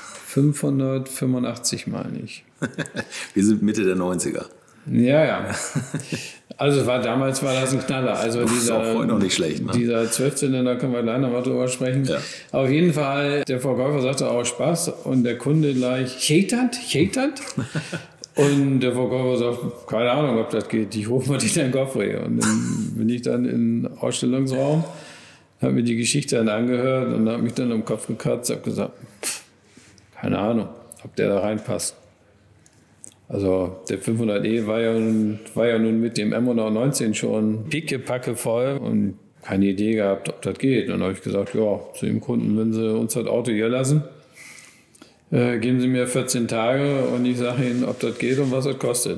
Speaker 1: 585, meine ich.
Speaker 3: Wir sind Mitte der 90er.
Speaker 1: Ja. Also damals war das ein Knaller. Also
Speaker 3: das ist auch heute noch nicht schlecht. Ne?
Speaker 1: Dieser 12-Zylinder, können wir gleich noch mal drüber sprechen. Ja. Auf jeden Fall, der Verkäufer sagte auch Spaß und der Kunde gleich, Chetert? Und der Verkäufer sagt, keine Ahnung, ob das geht. Ich rufe mal dich in den Koffer. Und dann bin ich dann im Ausstellungsraum, habe mir die Geschichte dann angehört und habe mich dann im Kopf gekratzt, habe gesagt, keine Ahnung, ob der da reinpasst. Also der 500e war ja nun mit dem M119 schon pickepacke voll und keine Idee gehabt, ob das geht. Und dann habe ich gesagt, ja, zu dem Kunden, wenn Sie uns das Auto hier lassen, geben Sie mir 14 Tage und ich sage Ihnen, ob das geht und was das kostet.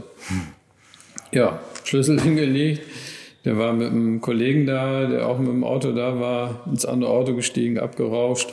Speaker 1: Ja, Schlüssel hingelegt. Der war mit einem Kollegen da, der auch mit dem Auto da war, ins andere Auto gestiegen, abgerauscht.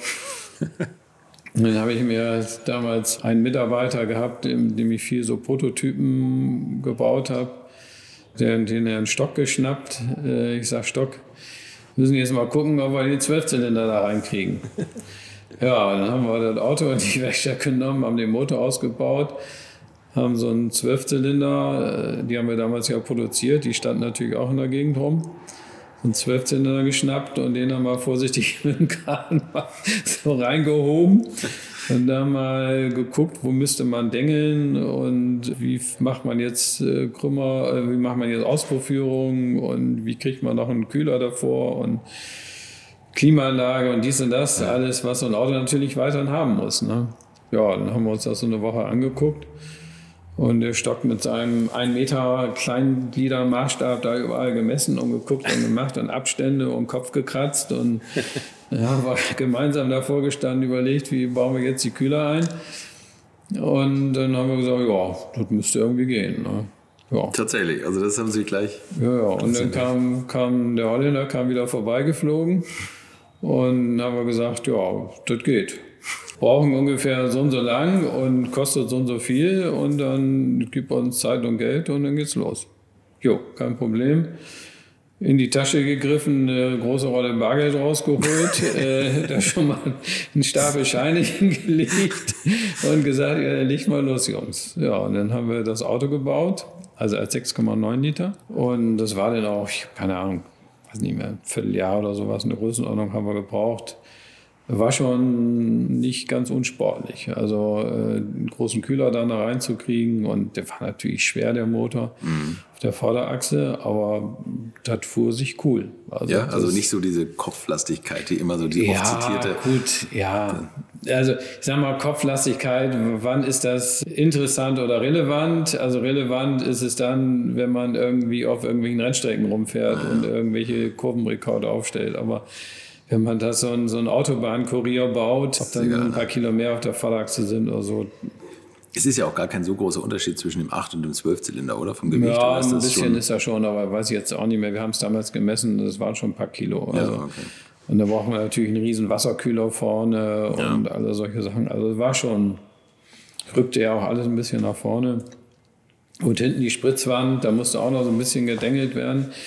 Speaker 1: Und dann habe ich mir damals einen Mitarbeiter gehabt, dem ich viel so Prototypen gebaut habe, den einen Stock geschnappt. Ich sage, Stock, müssen jetzt mal gucken, ob wir den 12-Zylinder da reinkriegen. Ja, dann haben wir das Auto in die Werkstatt genommen, haben den Motor ausgebaut, haben so einen 12-Zylinder, die haben wir damals ja produziert, die standen natürlich auch in der Gegend rum. Einen 12-Zylinder geschnappt und den dann mal vorsichtig mit dem Kran so reingehoben und dann mal geguckt, wo müsste man dengeln und wie macht man jetzt Krümmer, wie macht man jetzt Auspuffführung und wie kriegt man noch einen Kühler davor und Klimaanlage und dies und das, alles, was so ein Auto natürlich weiterhin haben muss. Ne? Ja, dann haben wir uns das so eine Woche angeguckt. Und der Stock mit seinem 1 Meter Kleingliedermaßstab da überall gemessen und geguckt und gemacht und Abstände und Kopf gekratzt und war gemeinsam davor gestanden, überlegt, wie bauen wir jetzt die Kühler ein. Und dann haben wir gesagt, ja, das müsste irgendwie gehen. Ne? Ja.
Speaker 3: Tatsächlich, also das haben Sie gleich.
Speaker 1: Ja, und dann kam der Holländer wieder vorbeigeflogen und dann haben wir gesagt, ja, das geht. Brauchen ungefähr so und so lang und kostet so und so viel und dann gibt uns Zeit und Geld und dann geht's los. Jo, kein Problem. In die Tasche gegriffen, eine große Rolle Bargeld rausgeholt, da schon mal einen Stapel Scheine hingelegt und gesagt, ja, leg mal los, Jungs. Ja, und dann haben wir das Auto gebaut, also als 6,9 Liter und das war dann auch, keine Ahnung, weiß nicht mehr, ein Vierteljahr oder sowas, eine Größenordnung haben wir gebraucht. War schon nicht ganz unsportlich. Also einen großen Kühler da reinzukriegen und der war natürlich schwer, der Motor auf der Vorderachse, aber das fuhr sich cool.
Speaker 3: Also nicht so diese Kopflastigkeit, die immer so die oft zitierte.
Speaker 1: Ja. Also ich sag mal Kopflastigkeit, wann ist das interessant oder relevant? Also relevant ist es dann, wenn man irgendwie auf irgendwelchen Rennstrecken rumfährt und irgendwelche Kurvenrekorde aufstellt, aber wenn man da so einen Autobahnkurier baut, ob dann ein paar Kilo mehr auf der Vorderachse sind oder so.
Speaker 3: Es ist ja auch gar kein so großer Unterschied zwischen dem 8- und dem 12-Zylinder, oder? Vom Gewicht?
Speaker 1: Ja, ein bisschen ist das schon, aber weiß ich jetzt auch nicht mehr. Wir haben es damals gemessen, das waren schon ein paar Kilo. Also. Ja, okay. Und da brauchen wir natürlich einen riesen Wasserkühler vorne und alle solche Sachen. Also es war schon, rückte ja auch alles ein bisschen nach vorne. Und hinten die Spritzwand, da musste auch noch so ein bisschen gedengelt werden.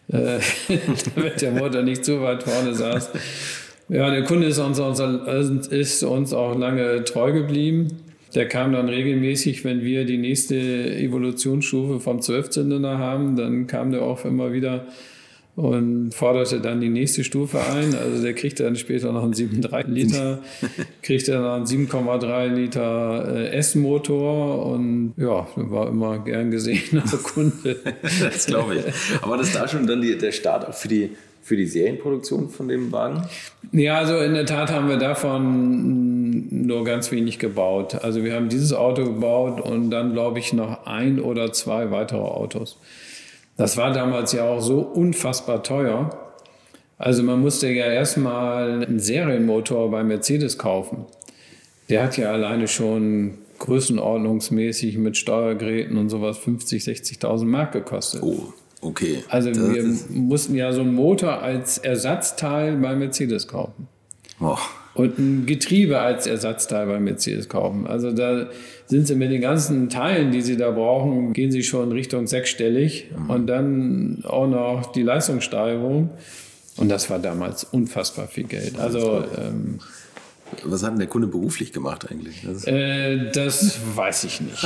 Speaker 1: damit der Motor nicht zu weit vorne saß. Ja, der Kunde ist uns auch lange treu geblieben. Der kam dann regelmäßig, wenn wir die nächste Evolutionsstufe vom 12-Zylinder haben, dann kam der auch immer wieder und forderte dann die nächste Stufe ein. Also der kriegte dann später noch einen 7,3 Liter, kriegte dann einen 7,3 Liter S-Motor und ja, war immer gern gesehener Kunde.
Speaker 3: Das glaube ich. Aber das da schon dann der Start auch für die Serienproduktion von dem Wagen?
Speaker 1: Ja, also in der Tat haben wir davon nur ganz wenig gebaut. Also wir haben dieses Auto gebaut und dann, glaube ich, noch 1 oder 2 weitere Autos. Das war damals ja auch so unfassbar teuer. Also man musste ja erstmal einen Serienmotor bei Mercedes kaufen. Der hat ja alleine schon größenordnungsmäßig mit Steuergeräten und sowas 50.000, 60.000 Mark gekostet.
Speaker 3: Oh, okay.
Speaker 1: Also wir mussten ja so einen Motor als Ersatzteil bei Mercedes kaufen.
Speaker 3: Oh.
Speaker 1: Und ein Getriebe als Ersatzteil bei Mercedes kaufen. Also da sind sie mit den ganzen Teilen, die sie da brauchen, gehen sie schon Richtung 6-stellig. Und dann auch noch die Leistungssteigerung. Und das war damals unfassbar viel Geld. Also
Speaker 3: was hat denn der Kunde beruflich gemacht eigentlich?
Speaker 1: Das weiß ich nicht.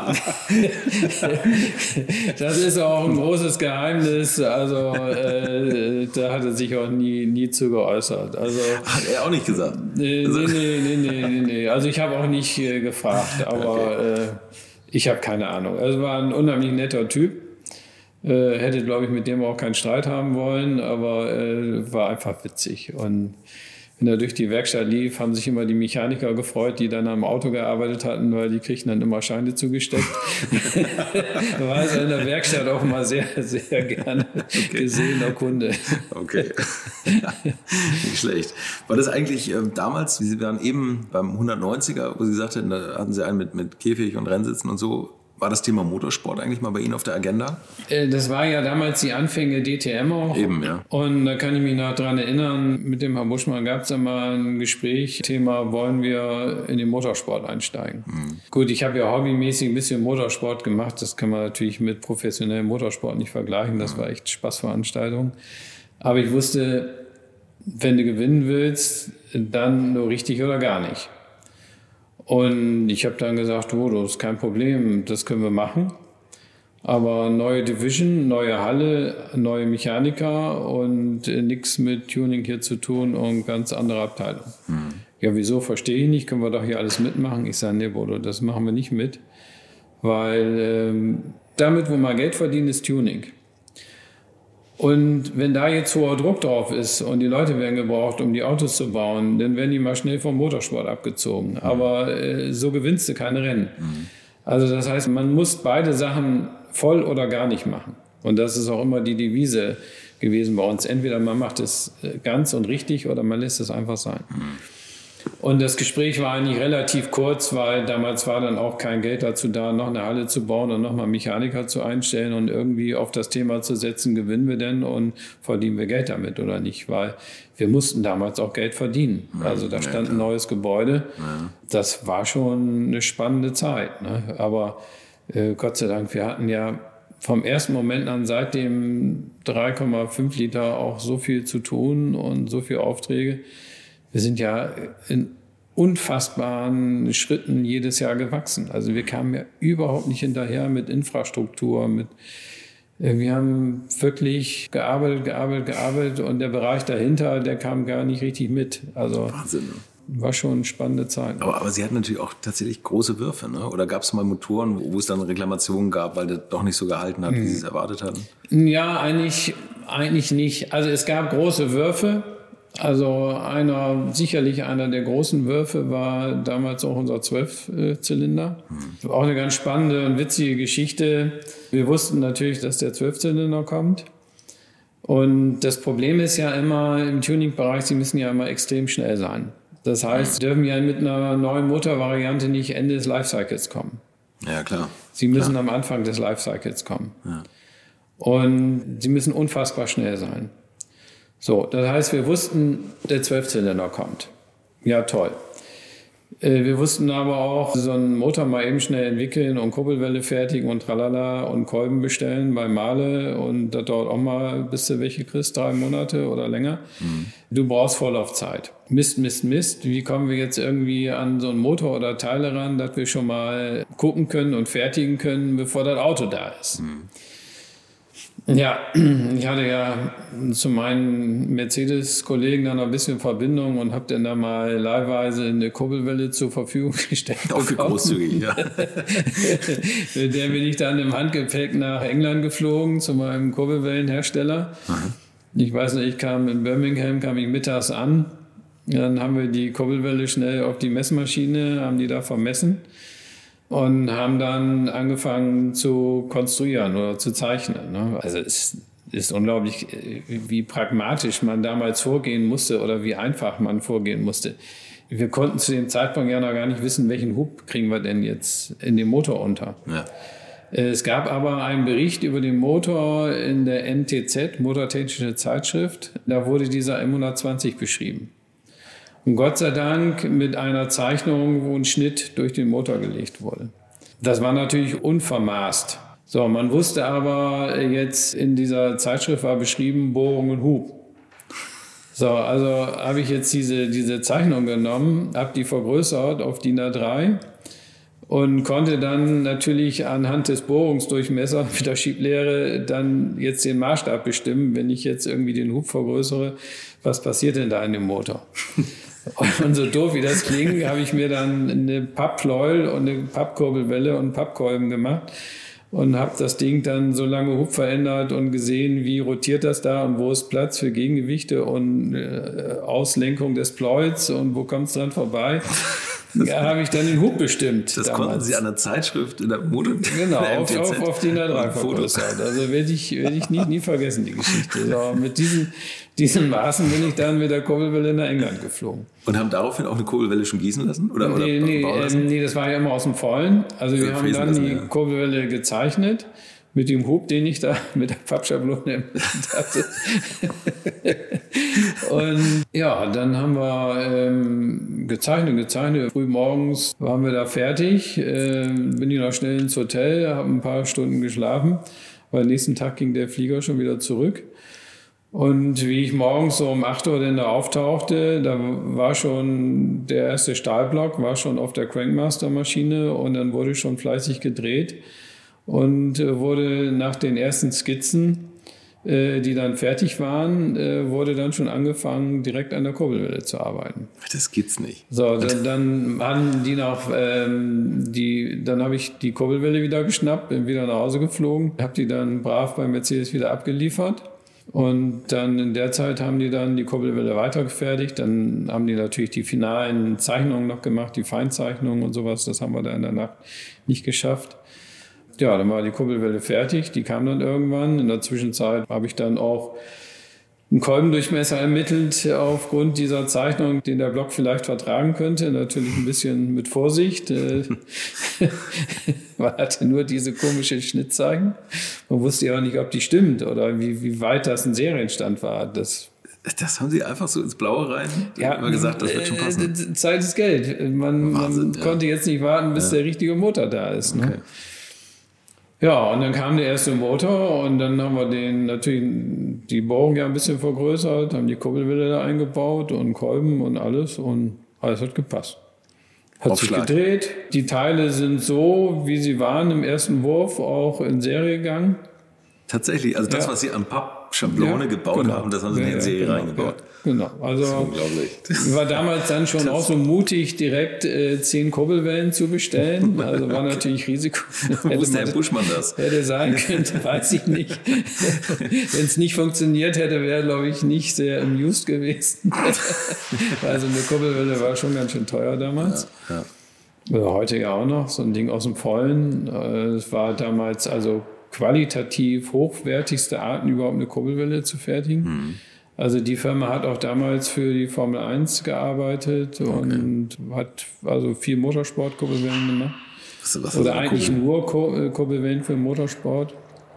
Speaker 1: Das ist auch ein großes Geheimnis. Also da hat er sich auch nie zu geäußert. Also,
Speaker 3: hat er auch nicht gesagt?
Speaker 1: Nee. Also ich habe auch nicht gefragt, aber okay. Ich habe keine Ahnung. Also war ein unheimlich netter Typ. Hätte, glaube ich, mit dem auch keinen Streit haben wollen, aber war einfach witzig. Und wenn er durch die Werkstatt lief, haben sich immer die Mechaniker gefreut, die dann am Auto gearbeitet hatten, weil die kriegten dann immer Scheine zugesteckt. War also in der Werkstatt auch mal sehr, sehr gerne gesehener Kunde.
Speaker 3: Okay, nicht schlecht. War das eigentlich damals, Sie waren eben beim 190er, wo Sie sagten, da hatten Sie einen mit Käfig und Rennsitzen und so, war das Thema Motorsport eigentlich mal bei Ihnen auf der Agenda?
Speaker 1: Das war ja damals die Anfänge DTM auch.
Speaker 3: Eben, ja.
Speaker 1: Und da kann ich mich noch dran erinnern, mit dem Herrn Buschmann gab es da mal ein Gespräch, Thema, wollen wir in den Motorsport einsteigen? Gut, ich habe ja hobbymäßig ein bisschen Motorsport gemacht, das kann man natürlich mit professionellem Motorsport nicht vergleichen, das war echt Spaßveranstaltung. Aber ich wusste, wenn du gewinnen willst, dann nur richtig oder gar nicht. Und ich habe dann gesagt, das ist kein Problem, das können wir machen. Aber neue Division, neue Halle, neue Mechaniker und nichts mit Tuning hier zu tun und ganz andere Abteilung. Ja, wieso, verstehe ich nicht, können wir doch hier alles mitmachen? Ich sage, nee, Bodo, das machen wir nicht mit, weil damit, wo man Geld verdient, ist Tuning. Und wenn da jetzt hoher Druck drauf ist und die Leute werden gebraucht, um die Autos zu bauen, dann werden die mal schnell vom Motorsport abgezogen. Aber so gewinnst du keine Rennen. Also das heißt, man muss beide Sachen voll oder gar nicht machen. Und das ist auch immer die Devise gewesen bei uns. Entweder man macht es ganz und richtig oder man lässt es einfach sein. Und das Gespräch war eigentlich relativ kurz, weil damals war dann auch kein Geld dazu da, noch eine Halle zu bauen und nochmal Mechaniker zu einstellen und irgendwie auf das Thema zu setzen, gewinnen wir denn und verdienen wir Geld damit oder nicht, weil wir mussten damals auch Geld verdienen. Also da stand ein neues Gebäude. Das war schon eine spannende Zeit, ne? Aber Gott sei Dank, wir hatten ja vom ersten Moment an seit dem 3,5 Liter auch so viel zu tun und so viele Aufträge. Wir sind ja in unfassbaren Schritten jedes Jahr gewachsen. Also wir kamen ja überhaupt nicht hinterher mit Infrastruktur, wir haben wirklich gearbeitet und der Bereich dahinter, der kam gar nicht richtig mit. Also
Speaker 3: Wahnsinn, ne?
Speaker 1: War schon eine spannende Zeit.
Speaker 3: Aber Sie hatten natürlich auch tatsächlich große Würfe, ne? Oder gab es mal Motoren, wo es dann Reklamationen gab, weil das doch nicht so gehalten hat, wie Sie es erwartet hatten? Ja,
Speaker 1: eigentlich nicht. Also es gab große Würfe. Also sicherlich einer der großen Würfe war damals auch unser 12-Zylinder. Auch eine ganz spannende und witzige Geschichte. Wir wussten natürlich, dass der 12-Zylinder kommt. Und das Problem ist ja immer im Tuning-Bereich, sie müssen ja immer extrem schnell sein. Das heißt, sie dürfen ja mit einer neuen Motorvariante nicht Ende des Lifecycles kommen.
Speaker 3: Ja, klar.
Speaker 1: Sie müssen am Anfang des Lifecycles kommen. Ja. Und sie müssen unfassbar schnell sein. So, das heißt, wir wussten, der 12-Zylinder kommt. Ja, toll. Wir wussten aber auch, so einen Motor mal eben schnell entwickeln und Kurbelwelle fertigen und tralala und Kolben bestellen bei Mahle und das dauert auch mal, bis du welche kriegst, 3 Monate oder länger. Du brauchst Vorlaufzeit. Mist. Wie kommen wir jetzt irgendwie an so einen Motor oder Teile ran, dass wir schon mal gucken können und fertigen können, bevor das Auto da ist? Ja, ich hatte ja zu meinen Mercedes-Kollegen dann noch ein bisschen Verbindung und habe dann da mal leihweise eine Kurbelwelle zur Verfügung gestellt.
Speaker 3: Auch für großzügig, ja.
Speaker 1: Mit der bin ich dann im Handgepäck nach England geflogen zu meinem Kurbelwellenhersteller. Ich weiß nicht, ich kam in Birmingham, kam ich mittags an. Dann haben wir die Kurbelwelle schnell auf die Messmaschine, haben die da vermessen. Und haben dann angefangen zu konstruieren oder zu zeichnen. Ne? Also es ist unglaublich, wie pragmatisch man damals vorgehen musste oder wie einfach man vorgehen musste. Wir konnten zu dem Zeitpunkt ja noch gar nicht wissen, welchen Hub kriegen wir denn jetzt in den Motor unter. Ja. Es gab aber einen Bericht über den Motor in der NTZ, Motortechnische Zeitschrift. Da wurde dieser M120 beschrieben. Und Gott sei Dank mit einer Zeichnung, wo ein Schnitt durch den Motor gelegt wurde. Das war natürlich unvermaßt. So, man wusste aber jetzt, in dieser Zeitschrift war beschrieben, Bohrung und Hub. So, also habe ich jetzt diese Zeichnung genommen, habe die vergrößert auf DIN A3 und konnte dann natürlich anhand des Bohrungsdurchmessers mit der Schieblehre dann jetzt den Maßstab bestimmen, wenn ich jetzt irgendwie den Hub vergrößere, was passiert denn da in dem Motor? Und so doof wie das klingt, habe ich mir dann eine Pappfleuel und eine Pappkurbelwelle und Pappkolben gemacht und habe das Ding dann so lange Hub verändert und gesehen, wie rotiert das da und wo ist Platz für Gegengewichte und Auslenkung des Pleuels und wo kommt es dran vorbei. Da habe ich dann den Hub bestimmt.
Speaker 3: Das damals. Konnten Sie an der Zeitschrift in der Mode?
Speaker 1: Genau, auf DIN A3 vergrößert. Also werde ich nie vergessen, die Geschichte. So, mit diesen Maßen bin ich dann mit der Kurbelwelle nach England geflogen.
Speaker 3: Und haben daraufhin auch eine Kurbelwelle schon gießen lassen?
Speaker 1: Nee, das war ja immer aus dem Vollen. Also wir haben dann die Kurbelwelle gezeichnet mit dem Hub, den ich da mit der Pappschablone hatte. Und ja, dann haben wir gezeichnet. Früh morgens waren wir da fertig. Bin ich noch schnell ins Hotel, habe ein paar Stunden geschlafen, weil nächsten Tag ging der Flieger schon wieder zurück. Und wie ich morgens so um 8 Uhr denn da auftauchte, da war schon der erste Stahlblock, war schon auf der Crankmaster-Maschine und dann wurde schon fleißig gedreht. Und wurde nach den ersten Skizzen, die dann fertig waren, wurde dann schon angefangen, direkt an der Kurbelwelle zu arbeiten.
Speaker 3: Das gibt's nicht.
Speaker 1: So, dann haben die dann habe ich die Kurbelwelle wieder geschnappt, bin wieder nach Hause geflogen, habe die dann brav bei Mercedes wieder abgeliefert. Und dann in der Zeit haben die dann die Kurbelwelle weitergefertigt. Dann haben die natürlich die finalen Zeichnungen noch gemacht, die Feinzeichnungen und sowas. Das haben wir da in der Nacht nicht geschafft. Ja, dann war die Kurbelwelle fertig, die kam dann irgendwann. In der Zwischenzeit habe ich dann auch einen Kolbendurchmesser ermittelt aufgrund dieser Zeichnung, den der Block vielleicht vertragen könnte. Natürlich ein bisschen mit Vorsicht. Man hatte nur diese komische Schnittzeichen. Man wusste ja auch nicht, ob die stimmt oder wie weit das ein Serienstand war. Das
Speaker 3: haben Sie einfach so ins Blaue rein?
Speaker 1: Ja,
Speaker 3: immer gesagt, das wird schon passen.
Speaker 1: Zeit ist Geld. Man konnte jetzt nicht warten, bis der richtige Motor da ist. Ne? Okay. Ja, und dann kam der erste Motor und dann haben wir natürlich die Bohrung ja ein bisschen vergrößert, haben die Kurbelwelle da eingebaut und Kolben und alles hat gepasst. Hat sich gedreht. Die Teile sind so, wie sie waren im ersten Wurf, auch in Serie gegangen.
Speaker 3: Tatsächlich, also das, was Sie an Pappschablone gebaut haben, das haben Sie in Serie reingebaut.
Speaker 1: Genau, also das ist unglaublich. Ich war damals dann schon auch so mutig, direkt 10 Kurbelwellen zu bestellen. Also war natürlich Risiko.
Speaker 3: Wusste Herr Buschmann das?
Speaker 1: Hätte sein können, weiß ich nicht. Wenn es nicht funktioniert hätte, wäre, glaube ich, nicht sehr amused gewesen. Also eine Kurbelwelle war schon ganz schön teuer damals. Ja. Oder heute ja auch noch, so ein Ding aus dem Vollen. Es war damals also qualitativ hochwertigste Arten, überhaupt eine Kurbelwelle zu fertigen. Also die Firma hat auch damals für die Formel 1 gearbeitet und hat also viel Motorsport-Kurbelwellen gemacht. Oder eigentlich nur Kurbelwellen für Motorsport.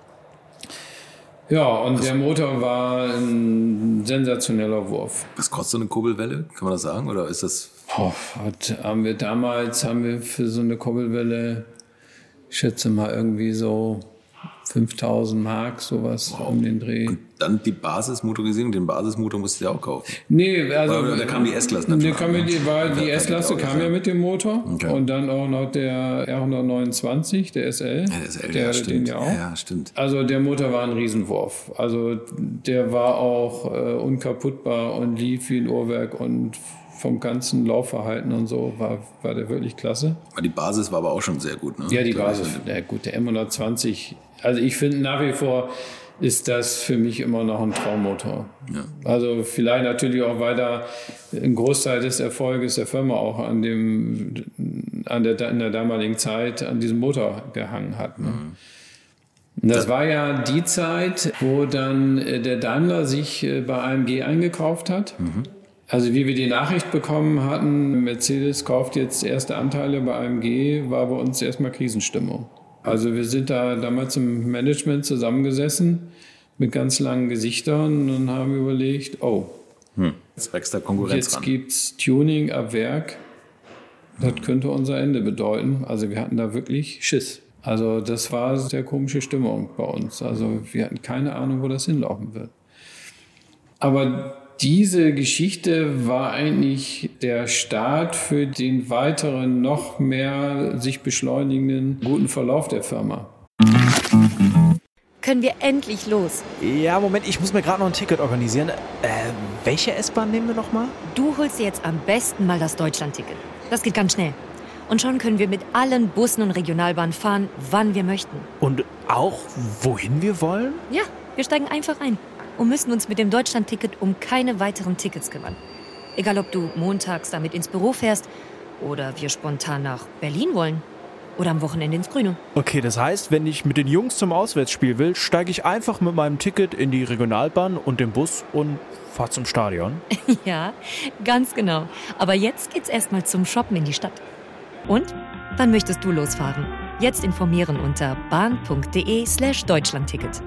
Speaker 1: Ja, und der Motor war ein sensationeller Wurf.
Speaker 3: Was kostet so eine Kurbelwelle? Kann man das sagen? Oder ist das
Speaker 1: Haben wir für so eine Kurbelwelle, ich schätze mal irgendwie so 5.000 Mark, sowas um den Dreh.
Speaker 3: Und dann die Basismotorisierung, den Basismotor musst du ja auch kaufen.
Speaker 1: Nee, also...
Speaker 3: Da kam die S-Klasse dann schon.
Speaker 1: Die S-Klasse kam ja mit dem Motor. Okay. Und dann auch noch der R129, der SL.
Speaker 3: Ja, der SL,
Speaker 1: der
Speaker 3: stimmt.
Speaker 1: Den ja auch.
Speaker 3: Ja, stimmt.
Speaker 1: Also der Motor war ein Riesenwurf. Also der war auch unkaputtbar und lief wie ein Uhrwerk und vom ganzen Laufverhalten und so war der wirklich klasse.
Speaker 3: Aber die Basis war aber auch schon sehr gut, ne?
Speaker 1: Ja, die Basis, gut, der M120. Also ich finde nach wie vor ist das für mich immer noch ein Traummotor. Ja. Also vielleicht natürlich auch, weil da ein Großteil des Erfolges der Firma auch in der damaligen Zeit an diesem Motor gehangen hat. Ne? Und das war ja die Zeit, wo dann der Daimler sich bei AMG eingekauft hat. Mhm. Also wie wir die Nachricht bekommen hatten, Mercedes kauft jetzt erste Anteile bei AMG, war bei uns erstmal Krisenstimmung. Also wir sind da damals im Management zusammengesessen mit ganz langen Gesichtern und haben überlegt,
Speaker 3: jetzt wächst da Konkurrenz
Speaker 1: jetzt
Speaker 3: ran.
Speaker 1: Gibt's Tuning ab Werk. Das könnte unser Ende bedeuten. Also wir hatten da wirklich Schiss. Also das war eine sehr komische Stimmung bei uns. Also wir hatten keine Ahnung, wo das hinlaufen wird. Aber diese Geschichte war eigentlich der Start für den weiteren, noch mehr sich beschleunigenden guten Verlauf der Firma.
Speaker 5: Können wir endlich los?
Speaker 6: Ja, Moment, ich muss mir gerade noch ein Ticket organisieren. Welche S-Bahn nehmen wir nochmal?
Speaker 5: Du holst dir jetzt am besten mal das Deutschland-Ticket. Das geht ganz schnell. Und schon können wir mit allen Bussen und Regionalbahnen fahren, wann wir möchten.
Speaker 6: Und auch wohin wir wollen?
Speaker 5: Ja, wir steigen einfach ein und müssen uns mit dem Deutschland-Ticket um keine weiteren Tickets kümmern. Egal, ob du montags damit ins Büro fährst oder wir spontan nach Berlin wollen oder am Wochenende ins Grüne.
Speaker 6: Okay, das heißt, wenn ich mit den Jungs zum Auswärtsspiel will, steige ich einfach mit meinem Ticket in die Regionalbahn und den Bus und fahre zum Stadion.
Speaker 5: Ja, ganz genau. Aber jetzt geht's erstmal zum Shoppen in die Stadt. Und? Wann möchtest du losfahren? Jetzt informieren unter bahn.de/Deutschlandticket.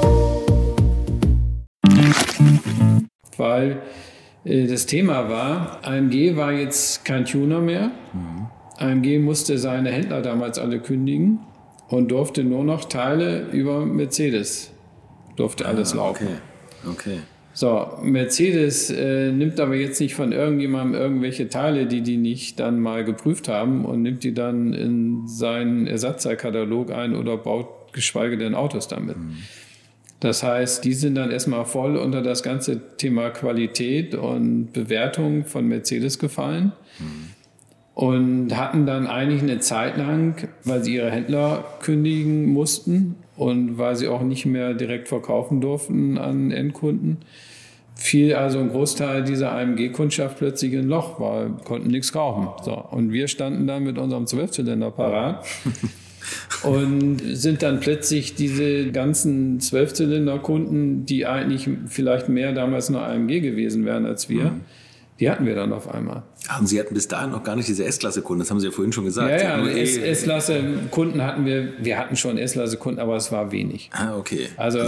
Speaker 1: Weil das Thema war, AMG war jetzt kein Tuner mehr. AMG musste seine Händler damals alle kündigen und durfte nur noch Teile über Mercedes, durfte alles laufen.
Speaker 3: Okay.
Speaker 1: So, Mercedes nimmt aber jetzt nicht von irgendjemandem irgendwelche Teile, die nicht dann mal geprüft haben und nimmt die dann in seinen Ersatzteilkatalog ein oder baut geschweige denn Autos damit. Das heißt, die sind dann erstmal voll unter das ganze Thema Qualität und Bewertung von Mercedes gefallen und hatten dann eigentlich eine Zeit lang, weil sie ihre Händler kündigen mussten und weil sie auch nicht mehr direkt verkaufen durften an Endkunden, fiel also ein Großteil dieser AMG-Kundschaft plötzlich in ein Loch, weil wir konnten nichts kaufen. So, und wir standen dann mit unserem 12-Zylinder parat. Und sind dann plötzlich diese ganzen 12-Zylinder-Kunden, die eigentlich vielleicht mehr damals noch AMG gewesen wären als wir, die hatten wir dann auf einmal.
Speaker 3: Und Sie hatten bis dahin noch gar nicht diese S-Klasse-Kunden, das haben Sie ja vorhin schon gesagt.
Speaker 1: Ja, S-Klasse-Kunden hatten wir hatten schon S-Klasse-Kunden, aber es war wenig.
Speaker 3: Okay.
Speaker 1: Also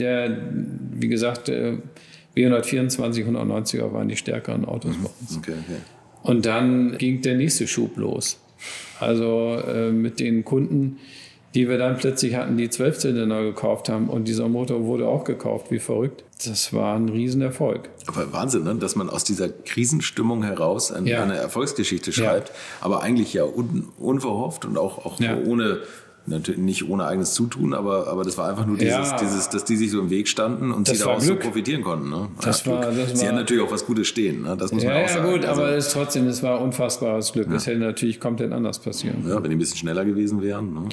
Speaker 1: wie gesagt, B124, 190er waren die stärkeren Autos bei uns.
Speaker 3: Okay.
Speaker 1: Und dann ging der nächste Schub los. Also mit den Kunden, die wir dann plötzlich hatten, die 12-Zylinder gekauft haben und dieser Motor wurde auch gekauft, wie verrückt. Das war ein Riesenerfolg.
Speaker 3: Aber Wahnsinn, ne? Dass man aus dieser Krisenstimmung heraus eine Erfolgsgeschichte schreibt, aber eigentlich ja unverhofft und auch ohne, natürlich nicht ohne eigenes Zutun, aber das war einfach nur dieses, dass die sich so im Weg standen und sie daraus so profitieren konnten. Ne? Sie hatten natürlich auch was Gutes stehen, ne? Das muss man auch sagen.
Speaker 1: Ja gut, aber es war unfassbares Glück. Es hätte natürlich komplett anders passieren.
Speaker 3: Ja, wenn die ein bisschen schneller gewesen wären. Ne?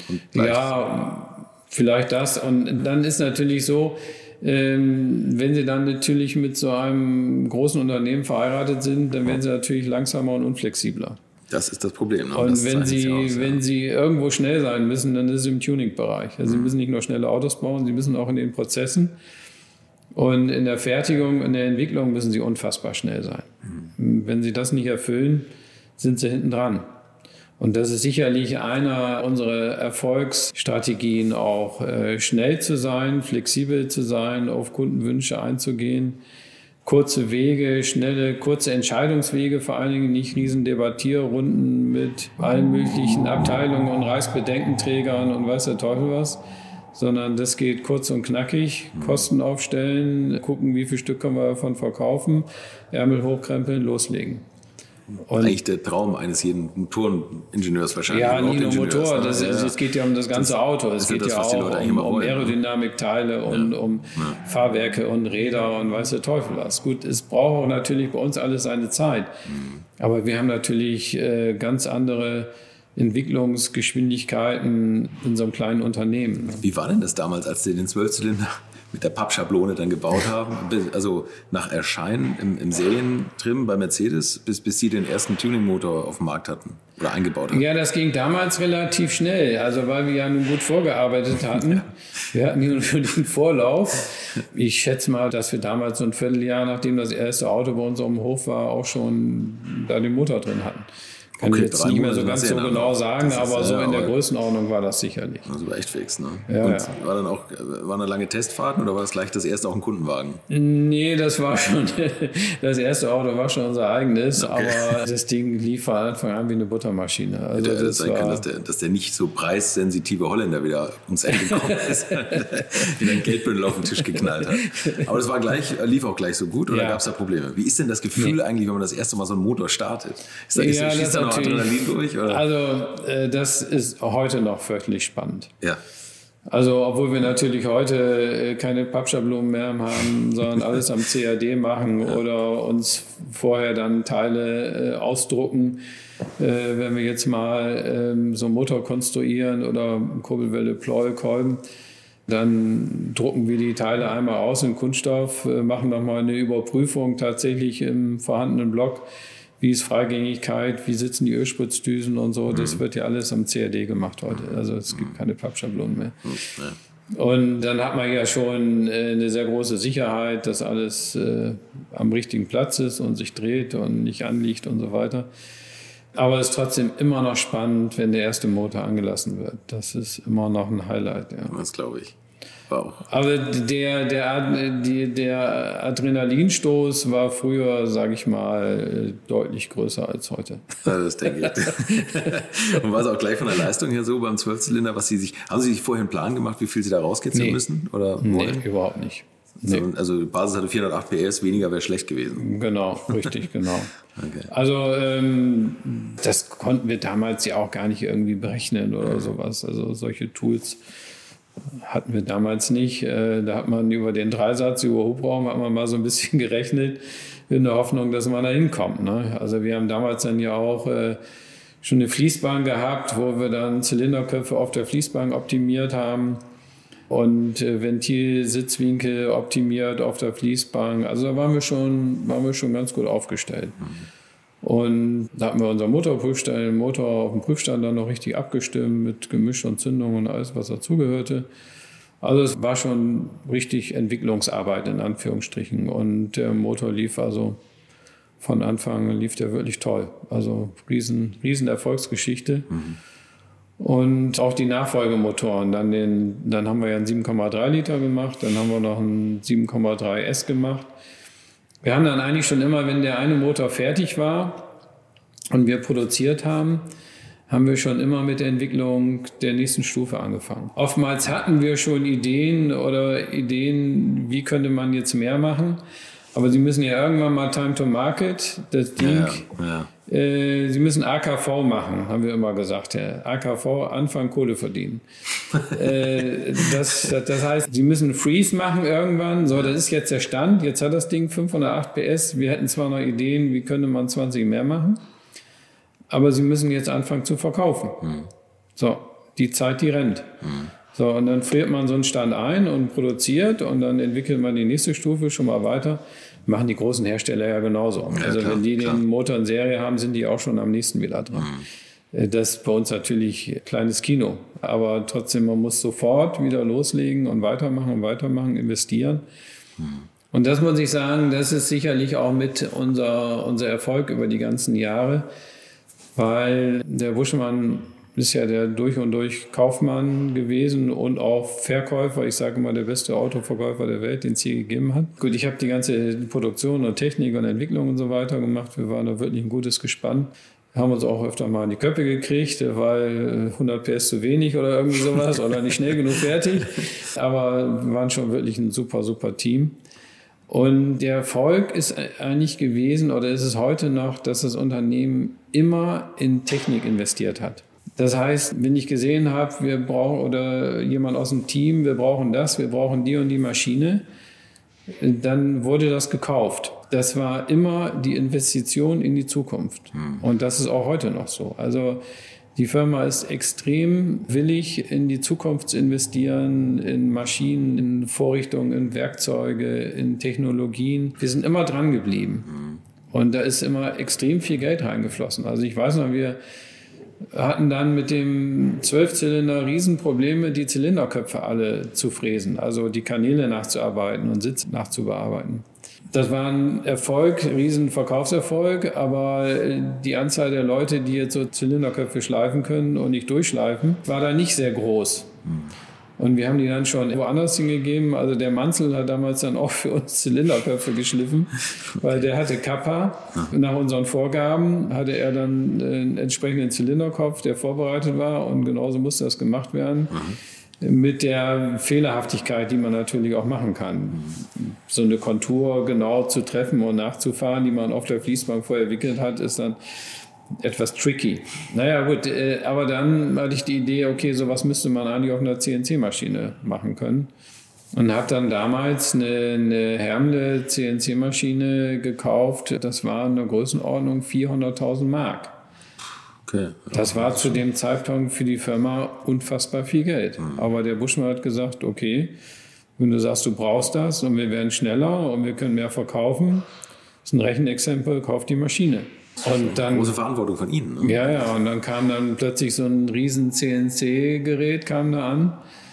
Speaker 1: Vielleicht das. Und dann ist natürlich so, wenn sie dann natürlich mit so einem großen Unternehmen verheiratet sind, dann werden sie natürlich langsamer und unflexibler.
Speaker 3: Das ist das Problem. Ne?
Speaker 1: Und wenn sie irgendwo schnell sein müssen, dann ist es im Tuning-Bereich. Also sie müssen nicht nur schnelle Autos bauen, sie müssen auch in den Prozessen und in der Fertigung, in der Entwicklung müssen sie unfassbar schnell sein. Wenn sie das nicht erfüllen, sind sie hinten dran. Und das ist sicherlich einer unserer Erfolgsstrategien, auch schnell zu sein, flexibel zu sein, auf Kundenwünsche einzugehen, kurze Wege, kurze Entscheidungswege, vor allen Dingen nicht riesen Debattierrunden mit allen möglichen Abteilungen und Reichsbedenkenträgern und weiß der Teufel was, sondern das geht kurz und knackig, Kosten aufstellen, gucken, wie viel Stück können wir davon verkaufen, Ärmel hochkrempeln, loslegen.
Speaker 3: Und eigentlich der Traum eines jeden Motoreningenieurs wahrscheinlich.
Speaker 1: Ja, nicht nur Motor, es geht ja um das ganze Auto. Es geht ja auch um Aerodynamikteile und um Fahrwerke und Räder und weiß der Teufel was. Gut, es braucht auch natürlich bei uns alles seine Zeit. Aber wir haben natürlich ganz andere Entwicklungsgeschwindigkeiten in so einem kleinen Unternehmen.
Speaker 3: Wie war denn das damals, als Sie den 12-Zylinder mit der Pappschablone dann gebaut haben? Also nach Erscheinen im Serientrim bei Mercedes, bis Sie den ersten Tuning-Motor auf dem Markt hatten oder eingebaut haben?
Speaker 1: Ja, das ging damals relativ schnell, also weil wir ja nun gut vorgearbeitet hatten. Wir hatten hier schon den Vorlauf. Ich schätze mal, dass wir damals so ein Vierteljahr, nachdem das erste Auto bei uns auf dem Hof war, auch schon da den Motor drin hatten. Kann ich jetzt nicht mehr so ganz so genau sagen, aber so in der Größenordnung war das sicherlich.
Speaker 3: Also war echt fix, ne?
Speaker 1: Ja,
Speaker 3: und waren da lange Testfahrten oder war das gleich das erste auch ein Kundenwagen?
Speaker 1: Nee, das war schon, das erste Auto war schon unser eigenes, aber das Ding lief von Anfang an wie eine Buttermaschine. Also
Speaker 3: das sein kann, dass der nicht so preissensitive Holländer wieder ums Ende gekommen ist, wieder ein Geldbündel auf den Tisch geknallt hat. Aber das lief auch gleich so gut oder gab es da Probleme? Wie ist denn das Gefühl eigentlich, wenn man das erste Mal so einen Motor startet? Schießt da noch Adrenalin durch? Oder?
Speaker 1: Also das ist heute noch fürchterlich spannend.
Speaker 3: Ja.
Speaker 1: Also obwohl wir natürlich heute keine Pappschablonen mehr haben, sondern alles am CAD machen oder uns vorher dann Teile ausdrucken. Wenn wir jetzt mal so einen Motor konstruieren oder Kurbelwelle, Pleuel, Kolben, dann drucken wir die Teile einmal aus in Kunststoff, machen nochmal eine Überprüfung tatsächlich im vorhandenen Block. Wie ist Freigängigkeit, wie sitzen die Ölspritzdüsen und so. Das wird ja alles am CAD gemacht heute. Also es gibt keine Pappschablonen mehr. Und dann hat man ja schon eine sehr große Sicherheit, dass alles am richtigen Platz ist und sich dreht und nicht anliegt und so weiter. Aber es ist trotzdem immer noch spannend, wenn der erste Motor angelassen wird. Das ist immer noch ein Highlight. Ja.
Speaker 3: Das glaube ich. Wow.
Speaker 1: Aber der Adrenalinstoß war früher, sage ich mal, deutlich größer als heute.
Speaker 3: Ja, das denke ich. Und war es auch gleich von der Leistung her so beim 12-Zylinder, haben Sie sich vorher einen Plan gemacht, wie viel Sie da rauskitzeln müssen? Oder wollen?
Speaker 1: Nee, überhaupt nicht.
Speaker 3: Nee. Also die Basis hatte 408 PS, weniger wäre schlecht gewesen.
Speaker 1: Genau, richtig, genau.
Speaker 3: Okay.
Speaker 1: Also das konnten wir damals ja auch gar nicht irgendwie berechnen oder sowas. Also solche Tools hatten wir damals nicht. Da hat man über den Dreisatz, über Hubraum, hat man mal so ein bisschen gerechnet, in der Hoffnung, dass man da hinkommt. Ne? Also wir haben damals dann ja auch schon eine Fließbahn gehabt, wo wir dann Zylinderköpfe auf der Fließbahn optimiert haben und Ventil-Sitzwinkel optimiert auf der Fließbahn. Also da waren wir schon ganz gut aufgestellt. Und da hatten wir unseren Motor auf dem Prüfstand dann noch richtig abgestimmt mit Gemisch und Zündung und alles, was dazugehörte. Also es war schon richtig Entwicklungsarbeit in Anführungsstrichen. Und der Motor lief also von Anfang an lief der wirklich toll. Also riesen Erfolgsgeschichte. Und auch die Nachfolgemotoren. Dann haben wir ja einen 7,3 Liter gemacht, dann haben wir noch einen 7,3 S gemacht. Wir haben dann eigentlich schon immer, wenn der eine Motor fertig war und wir produziert haben, haben wir schon immer mit der Entwicklung der nächsten Stufe angefangen. Oftmals hatten wir schon Ideen, wie könnte man jetzt mehr machen. Aber sie müssen ja irgendwann mal Time to Market, das Ding, sie müssen AKV machen, haben wir immer gesagt. Ja. AKV, Anfang Kohle verdienen. Das heißt, sie müssen Freeze machen irgendwann. So, das ist jetzt der Stand. Jetzt hat das Ding 508 PS. Wir hätten zwar noch Ideen, wie könnte man 20 mehr machen, aber sie müssen jetzt anfangen zu verkaufen. So, die Zeit, die rennt. So, und dann friert man so einen Stand ein und produziert und dann entwickelt man die nächste Stufe schon mal weiter. Machen die großen Hersteller ja genauso. Ja, also klar, wenn die den Motor in Serie haben, sind die auch schon am nächsten wieder dran. Das ist bei uns natürlich kleines Kino. Aber trotzdem, man muss sofort wieder loslegen und weitermachen, investieren. Und das muss ich sagen, das ist sicherlich auch mit unser Erfolg über die ganzen Jahre, weil der Buschmann ist ja der durch und durch Kaufmann gewesen und auch Verkäufer. Ich sage immer, der beste Autoverkäufer der Welt, den es je gegeben hat. Gut, ich habe die ganze Produktion und Technik und Entwicklung und so weiter gemacht. Wir waren da wirklich ein gutes Gespann. Haben uns auch öfter mal in die Köpfe gekriegt, weil 100 PS zu wenig oder irgendwie sowas oder nicht schnell genug fertig. Aber wir waren schon wirklich ein super, super Team. Und der Erfolg ist eigentlich gewesen, oder ist es heute noch, dass das Unternehmen immer in Technik investiert hat. Das heißt, wenn ich gesehen habe, wir brauchen, oder jemand aus dem Team, wir brauchen das, wir brauchen die und die Maschine, dann wurde das gekauft. Das war immer die Investition in die Zukunft. Und das ist auch heute noch so. Also die Firma ist extrem willig, in die Zukunft zu investieren, in Maschinen, in Vorrichtungen, in Werkzeuge, in Technologien. Wir sind immer dran geblieben. Und da ist immer extrem viel Geld reingeflossen. Also ich weiß noch, wir hatten dann mit dem 12-Zylinder Riesenprobleme, die Zylinderköpfe alle zu fräsen, also die Kanäle nachzuarbeiten und Sitz nachzubearbeiten. Das war ein Erfolg, ein riesen Verkaufserfolg, aber die Anzahl der Leute, die jetzt so Zylinderköpfe schleifen können und nicht durchschleifen, war da nicht sehr groß. Und wir haben die dann schon woanders hingegeben. Also der Manzel hat damals dann auch für uns Zylinderköpfe geschliffen, weil der hatte Kappa. Nach unseren Vorgaben hatte er dann einen entsprechenden Zylinderkopf, der vorbereitet war, und genauso musste das gemacht werden. Mit der Fehlerhaftigkeit, die man natürlich auch machen kann. So eine Kontur genau zu treffen und nachzufahren, die man auf der Fließbank vorher entwickelt hat, ist dann etwas tricky. Naja gut, aber dann hatte ich die Idee, okay, sowas müsste man eigentlich auf einer CNC-Maschine machen können. Und habe dann damals eine Hermle CNC-Maschine gekauft. Das war in der Größenordnung 400.000 Mark. Okay. Das war zu dem Zeitpunkt für die Firma unfassbar viel Geld. Aber der Buschmann hat gesagt, okay, wenn du sagst, du brauchst das und wir werden schneller und wir können mehr verkaufen, das ist ein Rechenexempel, kauf die Maschine. Und dann,
Speaker 3: große Verantwortung von Ihnen. Ne?
Speaker 1: Ja, und dann kam dann plötzlich so ein riesen CNC-Gerät kam da an.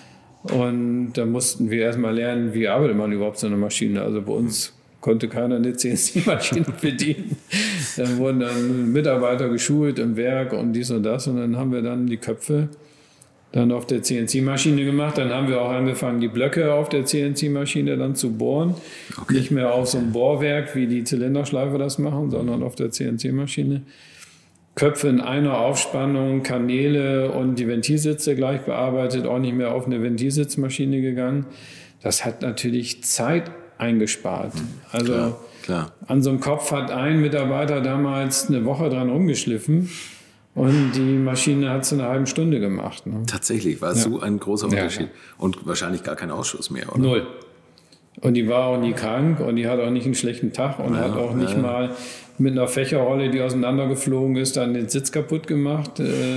Speaker 1: Und da mussten wir erstmal lernen, wie arbeitet man überhaupt so eine Maschine. Also bei uns konnte keiner eine CNC-Maschine bedienen. Dann wurden dann Mitarbeiter geschult im Werk und dies und das. Und dann haben wir dann die Köpfe dann auf der CNC-Maschine gemacht. Dann haben wir auch angefangen, die Blöcke auf der CNC-Maschine dann zu bohren. Okay. Nicht mehr auf so einem Bohrwerk, wie die Zylinderschleifer das machen, sondern auf der CNC-Maschine. Köpfe in einer Aufspannung, Kanäle und die Ventilsitze gleich bearbeitet, auch nicht mehr auf eine Ventilsitzmaschine gegangen. Das hat natürlich Zeit eingespart. Also klar. An so einem Kopf hat ein Mitarbeiter damals eine Woche dran rumgeschliffen. Und die Maschine hat es in einer halben Stunde gemacht. Ne?
Speaker 3: Tatsächlich, war es so ein großer Unterschied. Ja. Und wahrscheinlich gar kein Ausschuss mehr, oder?
Speaker 1: Null. Und die war auch nie krank und die hat auch nicht einen schlechten Tag und hat auch nicht mal mit einer Fächerrolle, die auseinandergeflogen ist, dann den Sitz kaputt gemacht.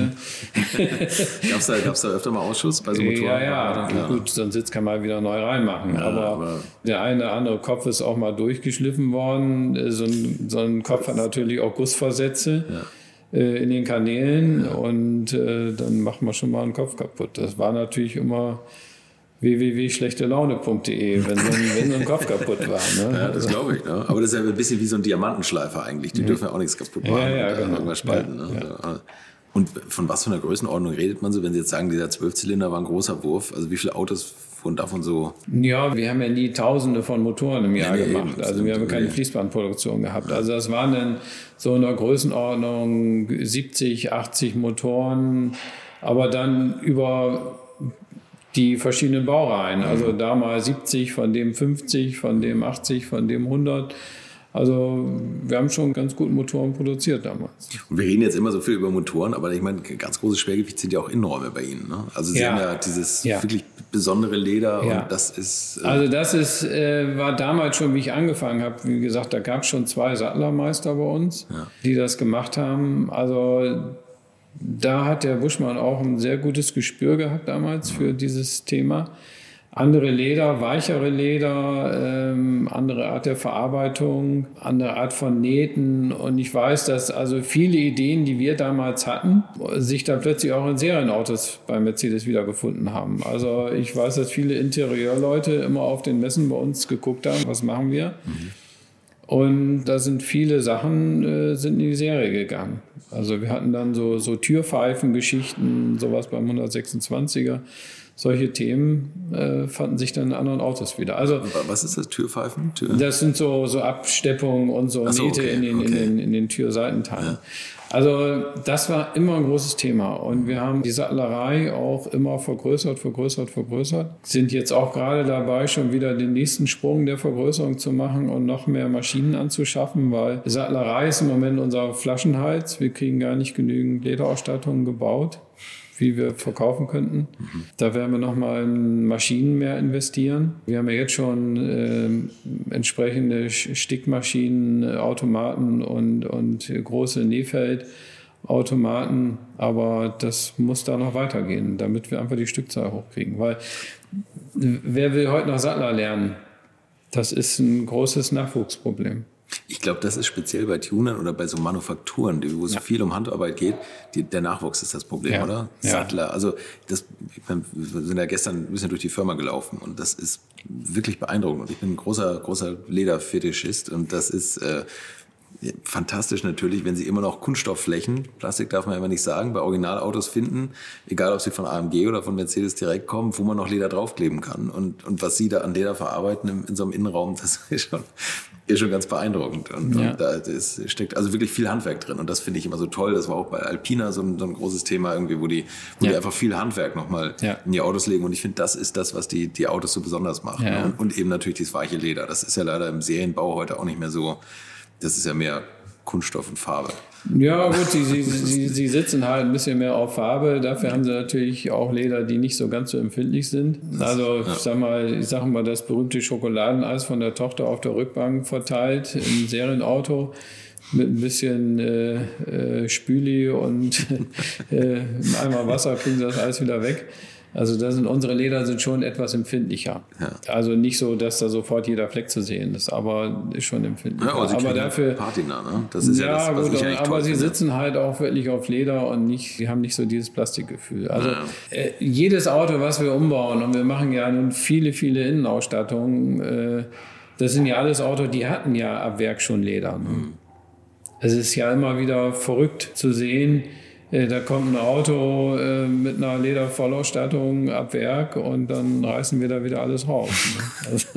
Speaker 3: Gab's da öfter mal Ausschuss bei so Motoren?
Speaker 1: Ja. Gut, so einen Sitz kann man wieder neu reinmachen. Ja, aber der eine oder andere Kopf ist auch mal durchgeschliffen worden. So ein Kopf hat natürlich auch Gussversätze. Ja. In den Kanälen und dann macht man schon mal einen Kopf kaputt. Das war natürlich immer www.schlechtelaune.de, wenn so ein Kopf kaputt war. Ne?
Speaker 3: Ja, das glaube ich. Ne? Aber das ist ja ein bisschen wie so ein Diamantenschleifer eigentlich. Die dürfen ja auch nichts kaputt machen.
Speaker 1: Genau.
Speaker 3: Irgendwas spalten. Ne? Ja. Und von was für einer Größenordnung redet man so, wenn Sie jetzt sagen, dieser 12-Zylinder war ein großer Wurf? Also wie viele Autos fuhren davon so?
Speaker 1: Ja, wir haben ja nie Tausende von Motoren im Jahr gemacht. Also wir haben keine Fließbandproduktion gehabt. Also das waren dann so in der Größenordnung 70, 80 Motoren, aber dann über die verschiedenen Baureihen. Also da mal 70, von dem 50, von dem 80, von dem 100. Also wir haben schon ganz gute Motoren produziert damals.
Speaker 3: Und wir reden jetzt immer so viel über Motoren, aber ich meine, ganz großes Schwergewicht sind ja auch Innenräume bei Ihnen. Ne? Also Sie haben ja dieses wirklich besondere Leder und das ist...
Speaker 1: Also das ist, war damals schon, wie ich angefangen habe. Wie gesagt, da gab es schon 2 Sattlermeister bei uns, die das gemacht haben. Also da hat der Buschmann auch ein sehr gutes Gespür gehabt damals für dieses Thema. Andere Leder, weichere Leder, andere Art der Verarbeitung, andere Art von Nähten. Und ich weiß, dass also viele Ideen, die wir damals hatten, sich dann plötzlich auch in Serienautos bei Mercedes wiedergefunden haben. Also ich weiß, dass viele Interieurleute immer auf den Messen bei uns geguckt haben, was machen wir. Und da sind viele Sachen sind in die Serie gegangen. Also wir hatten dann so Türpfeifengeschichten, sowas beim 126er. Solche Themen fanden sich dann in anderen Autos wieder. Also,
Speaker 3: was ist das, Türpfeifen?
Speaker 1: Das sind so Absteppungen und so Nähte in den Türseitenteilen. Ja. Also das war immer ein großes Thema. Und wir haben die Sattlerei auch immer vergrößert. Sind jetzt auch gerade dabei, schon wieder den nächsten Sprung der Vergrößerung zu machen und noch mehr Maschinen anzuschaffen, weil Sattlerei ist im Moment unser Flaschenhals. Wir kriegen gar nicht genügend Lederausstattungen gebaut, wie wir verkaufen könnten. Da werden wir nochmal in Maschinen mehr investieren. Wir haben ja jetzt schon entsprechende Stickmaschinen, Automaten und große Nähfeldautomaten, aber das muss da noch weitergehen, damit wir einfach die Stückzahl hochkriegen. Weil wer will heute noch Sattler lernen? Das ist ein großes Nachwuchsproblem.
Speaker 3: Ich glaube, das ist speziell bei Tunern oder bei so Manufakturen, wo es viel um Handarbeit geht. Der Nachwuchs ist das Problem, oder? Ja. Sattler. Also wir sind ja gestern ein bisschen durch die Firma gelaufen und das ist wirklich beeindruckend. Und ich bin ein großer Lederfetischist und das ist fantastisch natürlich, wenn Sie immer noch Kunststoffflächen, Plastik darf man immer nicht sagen, bei Originalautos finden, egal ob sie von AMG oder von Mercedes direkt kommen, wo man noch Leder draufkleben kann. Und was Sie da an Leder verarbeiten in so einem Innenraum, das ist schon ganz beeindruckend. Und da steckt also wirklich viel Handwerk drin. Und das finde ich immer so toll. Das war auch bei Alpina so ein großes Thema irgendwie, wo die einfach viel Handwerk nochmal in die Autos legen. Und ich finde, das ist das, was die Autos so besonders macht. Ja. Ne? Und eben natürlich dieses weiche Leder. Das ist ja leider im Serienbau heute auch nicht mehr so. Das ist ja mehr Kunststoff und Farbe.
Speaker 1: Ja, gut, sie sitzen halt ein bisschen mehr auf Farbe. Dafür haben sie natürlich auch Leder, die nicht so ganz so empfindlich sind. Also, ich sag mal, das berühmte Schokoladeneis von der Tochter auf der Rückbank verteilt im Serienauto mit ein bisschen Spüli und einem Eimer Wasser kriegen sie das Eis wieder weg. Also unsere Leder sind schon etwas empfindlicher. Ja. Also nicht so, dass da sofort jeder Fleck zu sehen ist, aber ist schon empfindlicher.
Speaker 3: Ja, aber dafür Patina, ne? Das ist ja das, was ich eigentlich
Speaker 1: aber sie sitzen halt auch wirklich auf Leder und sie haben nicht so dieses Plastikgefühl. Also jedes Auto, was wir umbauen, und wir machen ja nun viele, viele Innenausstattungen, das sind ja alles Autos, die hatten ja ab Werk schon Leder. Ne? Es ist ja immer wieder verrückt zu sehen, da kommt ein Auto mit einer Ledervollausstattung ab Werk und dann reißen wir da wieder alles raus. Ne? Also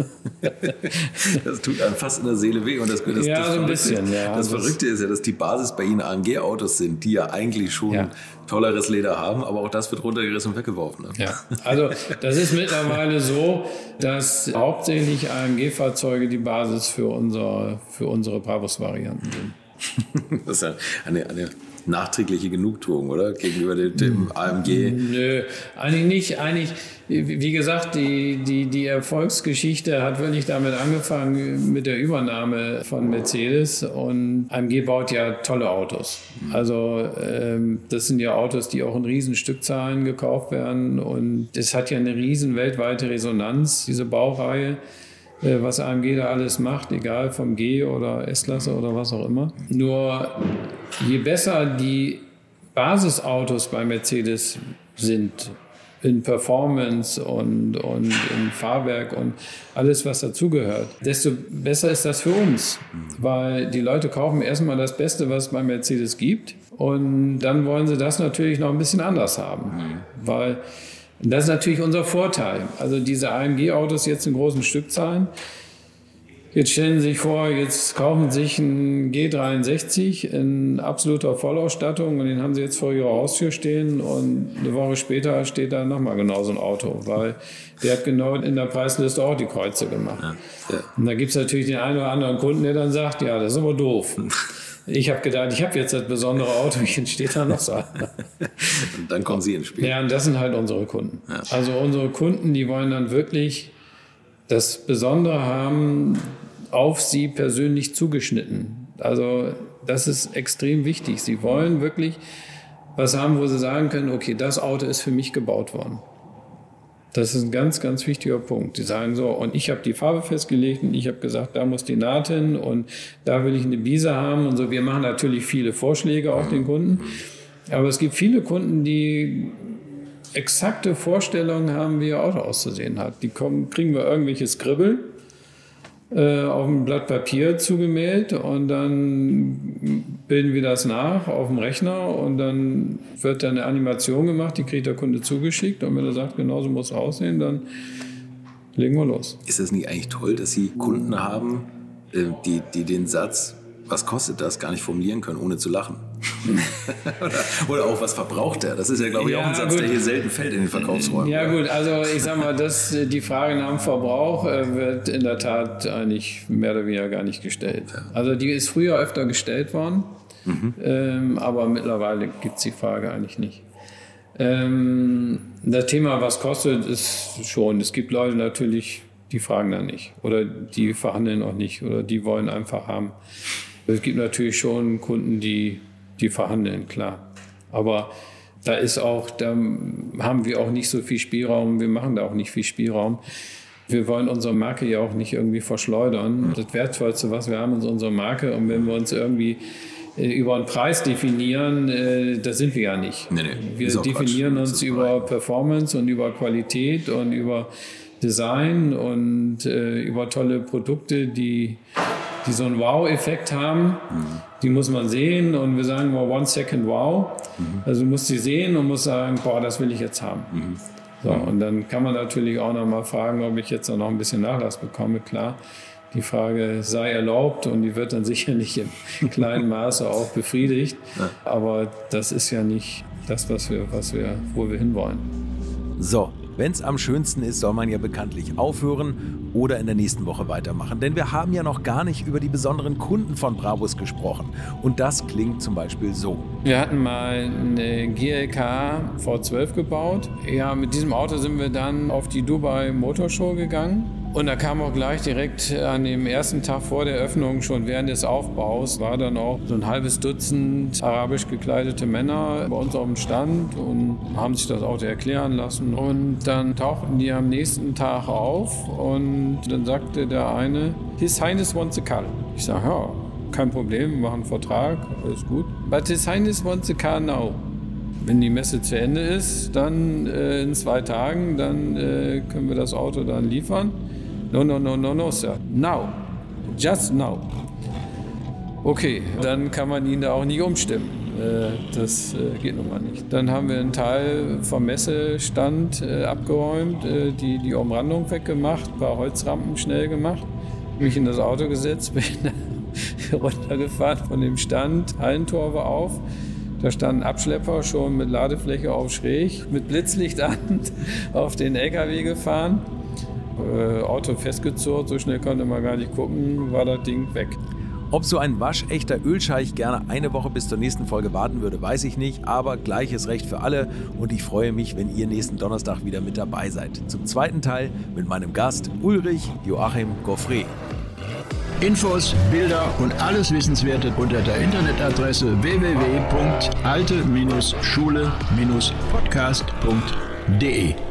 Speaker 3: das tut einem fast in der Seele weh. Und das
Speaker 1: so ein bisschen. Ja,
Speaker 3: das Verrückte ist ja, dass die Basis bei Ihnen AMG-Autos sind, die ja eigentlich schon tolleres Leder haben, aber auch das wird runtergerissen und weggeworfen. Ne? Ja,
Speaker 1: also das ist mittlerweile so, dass hauptsächlich AMG-Fahrzeuge die Basis für unsere Bravos-Varianten sind.
Speaker 3: Das ist ja eine nachträgliche Genugtuung, oder? Gegenüber dem AMG?
Speaker 1: Nö, eigentlich nicht. Eigentlich, wie gesagt, die Erfolgsgeschichte hat wirklich damit angefangen mit der Übernahme von Mercedes, und AMG baut ja tolle Autos. Also das sind ja Autos, die auch in riesen Stückzahlen gekauft werden, und das hat ja eine riesen weltweite Resonanz, diese Baureihe. Was AMG da alles macht, egal vom G oder S-Klasse oder was auch immer. Nur je besser die Basisautos bei Mercedes sind, in Performance und in Fahrwerk und alles, was dazugehört, desto besser ist das für uns. Weil die Leute kaufen erstmal das Beste, was es bei Mercedes gibt, und dann wollen sie das natürlich noch ein bisschen anders haben. Weil das ist natürlich unser Vorteil. Also diese AMG-Autos jetzt in großen Stückzahlen. Jetzt stellen Sie sich vor, jetzt kaufen Sie sich einen G63 in absoluter Vollausstattung, und den haben Sie jetzt vor Ihrer Haustür stehen, und eine Woche später steht da nochmal genau so ein Auto, weil der hat genau in der Preisliste auch die Kreuze gemacht. Ja. Und da gibt es natürlich den einen oder anderen Kunden, der dann sagt, ja, das ist aber doof. Ich habe gedacht, ich habe jetzt das besondere Auto, jetzt steht da noch so. Und
Speaker 3: dann kommen Sie ins Spiel.
Speaker 1: Ja, und das sind halt unsere Kunden. Ja. Also unsere Kunden, die wollen dann wirklich das Besondere haben, auf sie persönlich zugeschnitten. Also das ist extrem wichtig. Sie wollen wirklich was haben, wo sie sagen können, okay, das Auto ist für mich gebaut worden. Das ist ein ganz, ganz wichtiger Punkt. Die sagen so, und ich habe die Farbe festgelegt und ich habe gesagt, da muss die Naht hin und da will ich eine Biese haben und so. Wir machen natürlich viele Vorschläge auch den Kunden. Aber es gibt viele Kunden, die exakte Vorstellungen haben, wie ihr Auto auszusehen hat. Die kriegen wir irgendwelche Skribbel auf ein Blatt Papier zugemailt und dann bilden wir das nach auf dem Rechner und dann wird dann eine Animation gemacht, die kriegt der Kunde zugeschickt und wenn er sagt, genau so muss es aussehen, dann legen wir los.
Speaker 3: Ist das nicht eigentlich toll, dass Sie Kunden haben, die den Satz, was kostet das, gar nicht formulieren können, ohne zu lachen? oder auch, was verbraucht er? Das ist ja, glaube ich, auch ein Satz, der hier selten fällt in den Verkaufsräumen.
Speaker 1: Ja gut, also ich sag mal, die Frage nach dem Verbrauch wird in der Tat eigentlich mehr oder weniger gar nicht gestellt. Also die ist früher öfter gestellt worden, aber mittlerweile gibt es die Frage eigentlich nicht. Das Thema, was kostet, ist schon, es gibt Leute natürlich, die fragen dann nicht oder die verhandeln auch nicht oder die wollen einfach haben. Es gibt natürlich schon Kunden, die verhandeln, klar. Aber da haben wir auch nicht so viel Spielraum, wir machen da auch nicht viel Spielraum. Wir wollen unsere Marke ja auch nicht irgendwie verschleudern. Das Wertvollste, was wir haben, ist unsere Marke. Und wenn wir uns irgendwie über einen Preis definieren, das sind wir ja nicht. Nee, wir definieren uns über Performance und über Qualität und über Design und über tolle Produkte, die so einen Wow-Effekt haben. Die muss man sehen und wir sagen mal One Second Wow. Also du musst sie sehen und musst sagen, boah, das will ich jetzt haben. So, und dann kann man natürlich auch noch mal fragen, ob ich jetzt noch ein bisschen Nachlass bekomme. Klar, die Frage sei erlaubt und die wird dann sicherlich im kleinen Maße auch befriedigt. Aber das ist ja nicht das, wo wir hinwollen.
Speaker 3: So, wenn es am schönsten ist, soll man ja bekanntlich aufhören oder in der nächsten Woche weitermachen. Denn wir haben ja noch gar nicht über die besonderen Kunden von Brabus gesprochen. Und das klingt zum Beispiel so.
Speaker 1: Wir hatten mal eine GLK V12 gebaut. Ja, mit diesem Auto sind wir dann auf die Dubai Motor Show gegangen. Und da kam auch gleich direkt an dem ersten Tag vor der Öffnung, schon während des Aufbaus, war dann auch so ein halbes Dutzend arabisch gekleidete Männer bei uns auf dem Stand und haben sich das Auto erklären lassen. Und dann tauchten die am nächsten Tag auf und dann sagte der eine, His Highness wants a car. Ich sage, ja, kein Problem, wir machen einen Vertrag, alles gut. But His Highness wants a car now. Wenn die Messe zu Ende ist, dann in 2 Tagen, dann können wir das Auto dann liefern. No, sir. Now. Just now. Okay, dann kann man ihn da auch nicht umstimmen. Das geht nun mal nicht. Dann haben wir einen Teil vom Messestand abgeräumt, die Umrandung weggemacht, ein paar Holzrampen schnell gemacht, mich in das Auto gesetzt, bin runtergefahren von dem Stand, Hallentor war auf. Da stand ein Abschlepper schon mit Ladefläche auf schräg, mit Blitzlicht an, auf den LKW gefahren. Auto festgezurrt, so schnell konnte man gar nicht gucken, war das Ding weg.
Speaker 3: Ob so ein waschechter Ölscheich gerne eine Woche bis zur nächsten Folge warten würde, weiß ich nicht, aber gleiches Recht für alle und ich freue mich, wenn ihr nächsten Donnerstag wieder mit dabei seid. Zum zweiten Teil mit meinem Gast Ulrich Joachim Goffrey.
Speaker 2: Infos, Bilder und alles Wissenswerte unter der Internetadresse www.alte-schule-podcast.de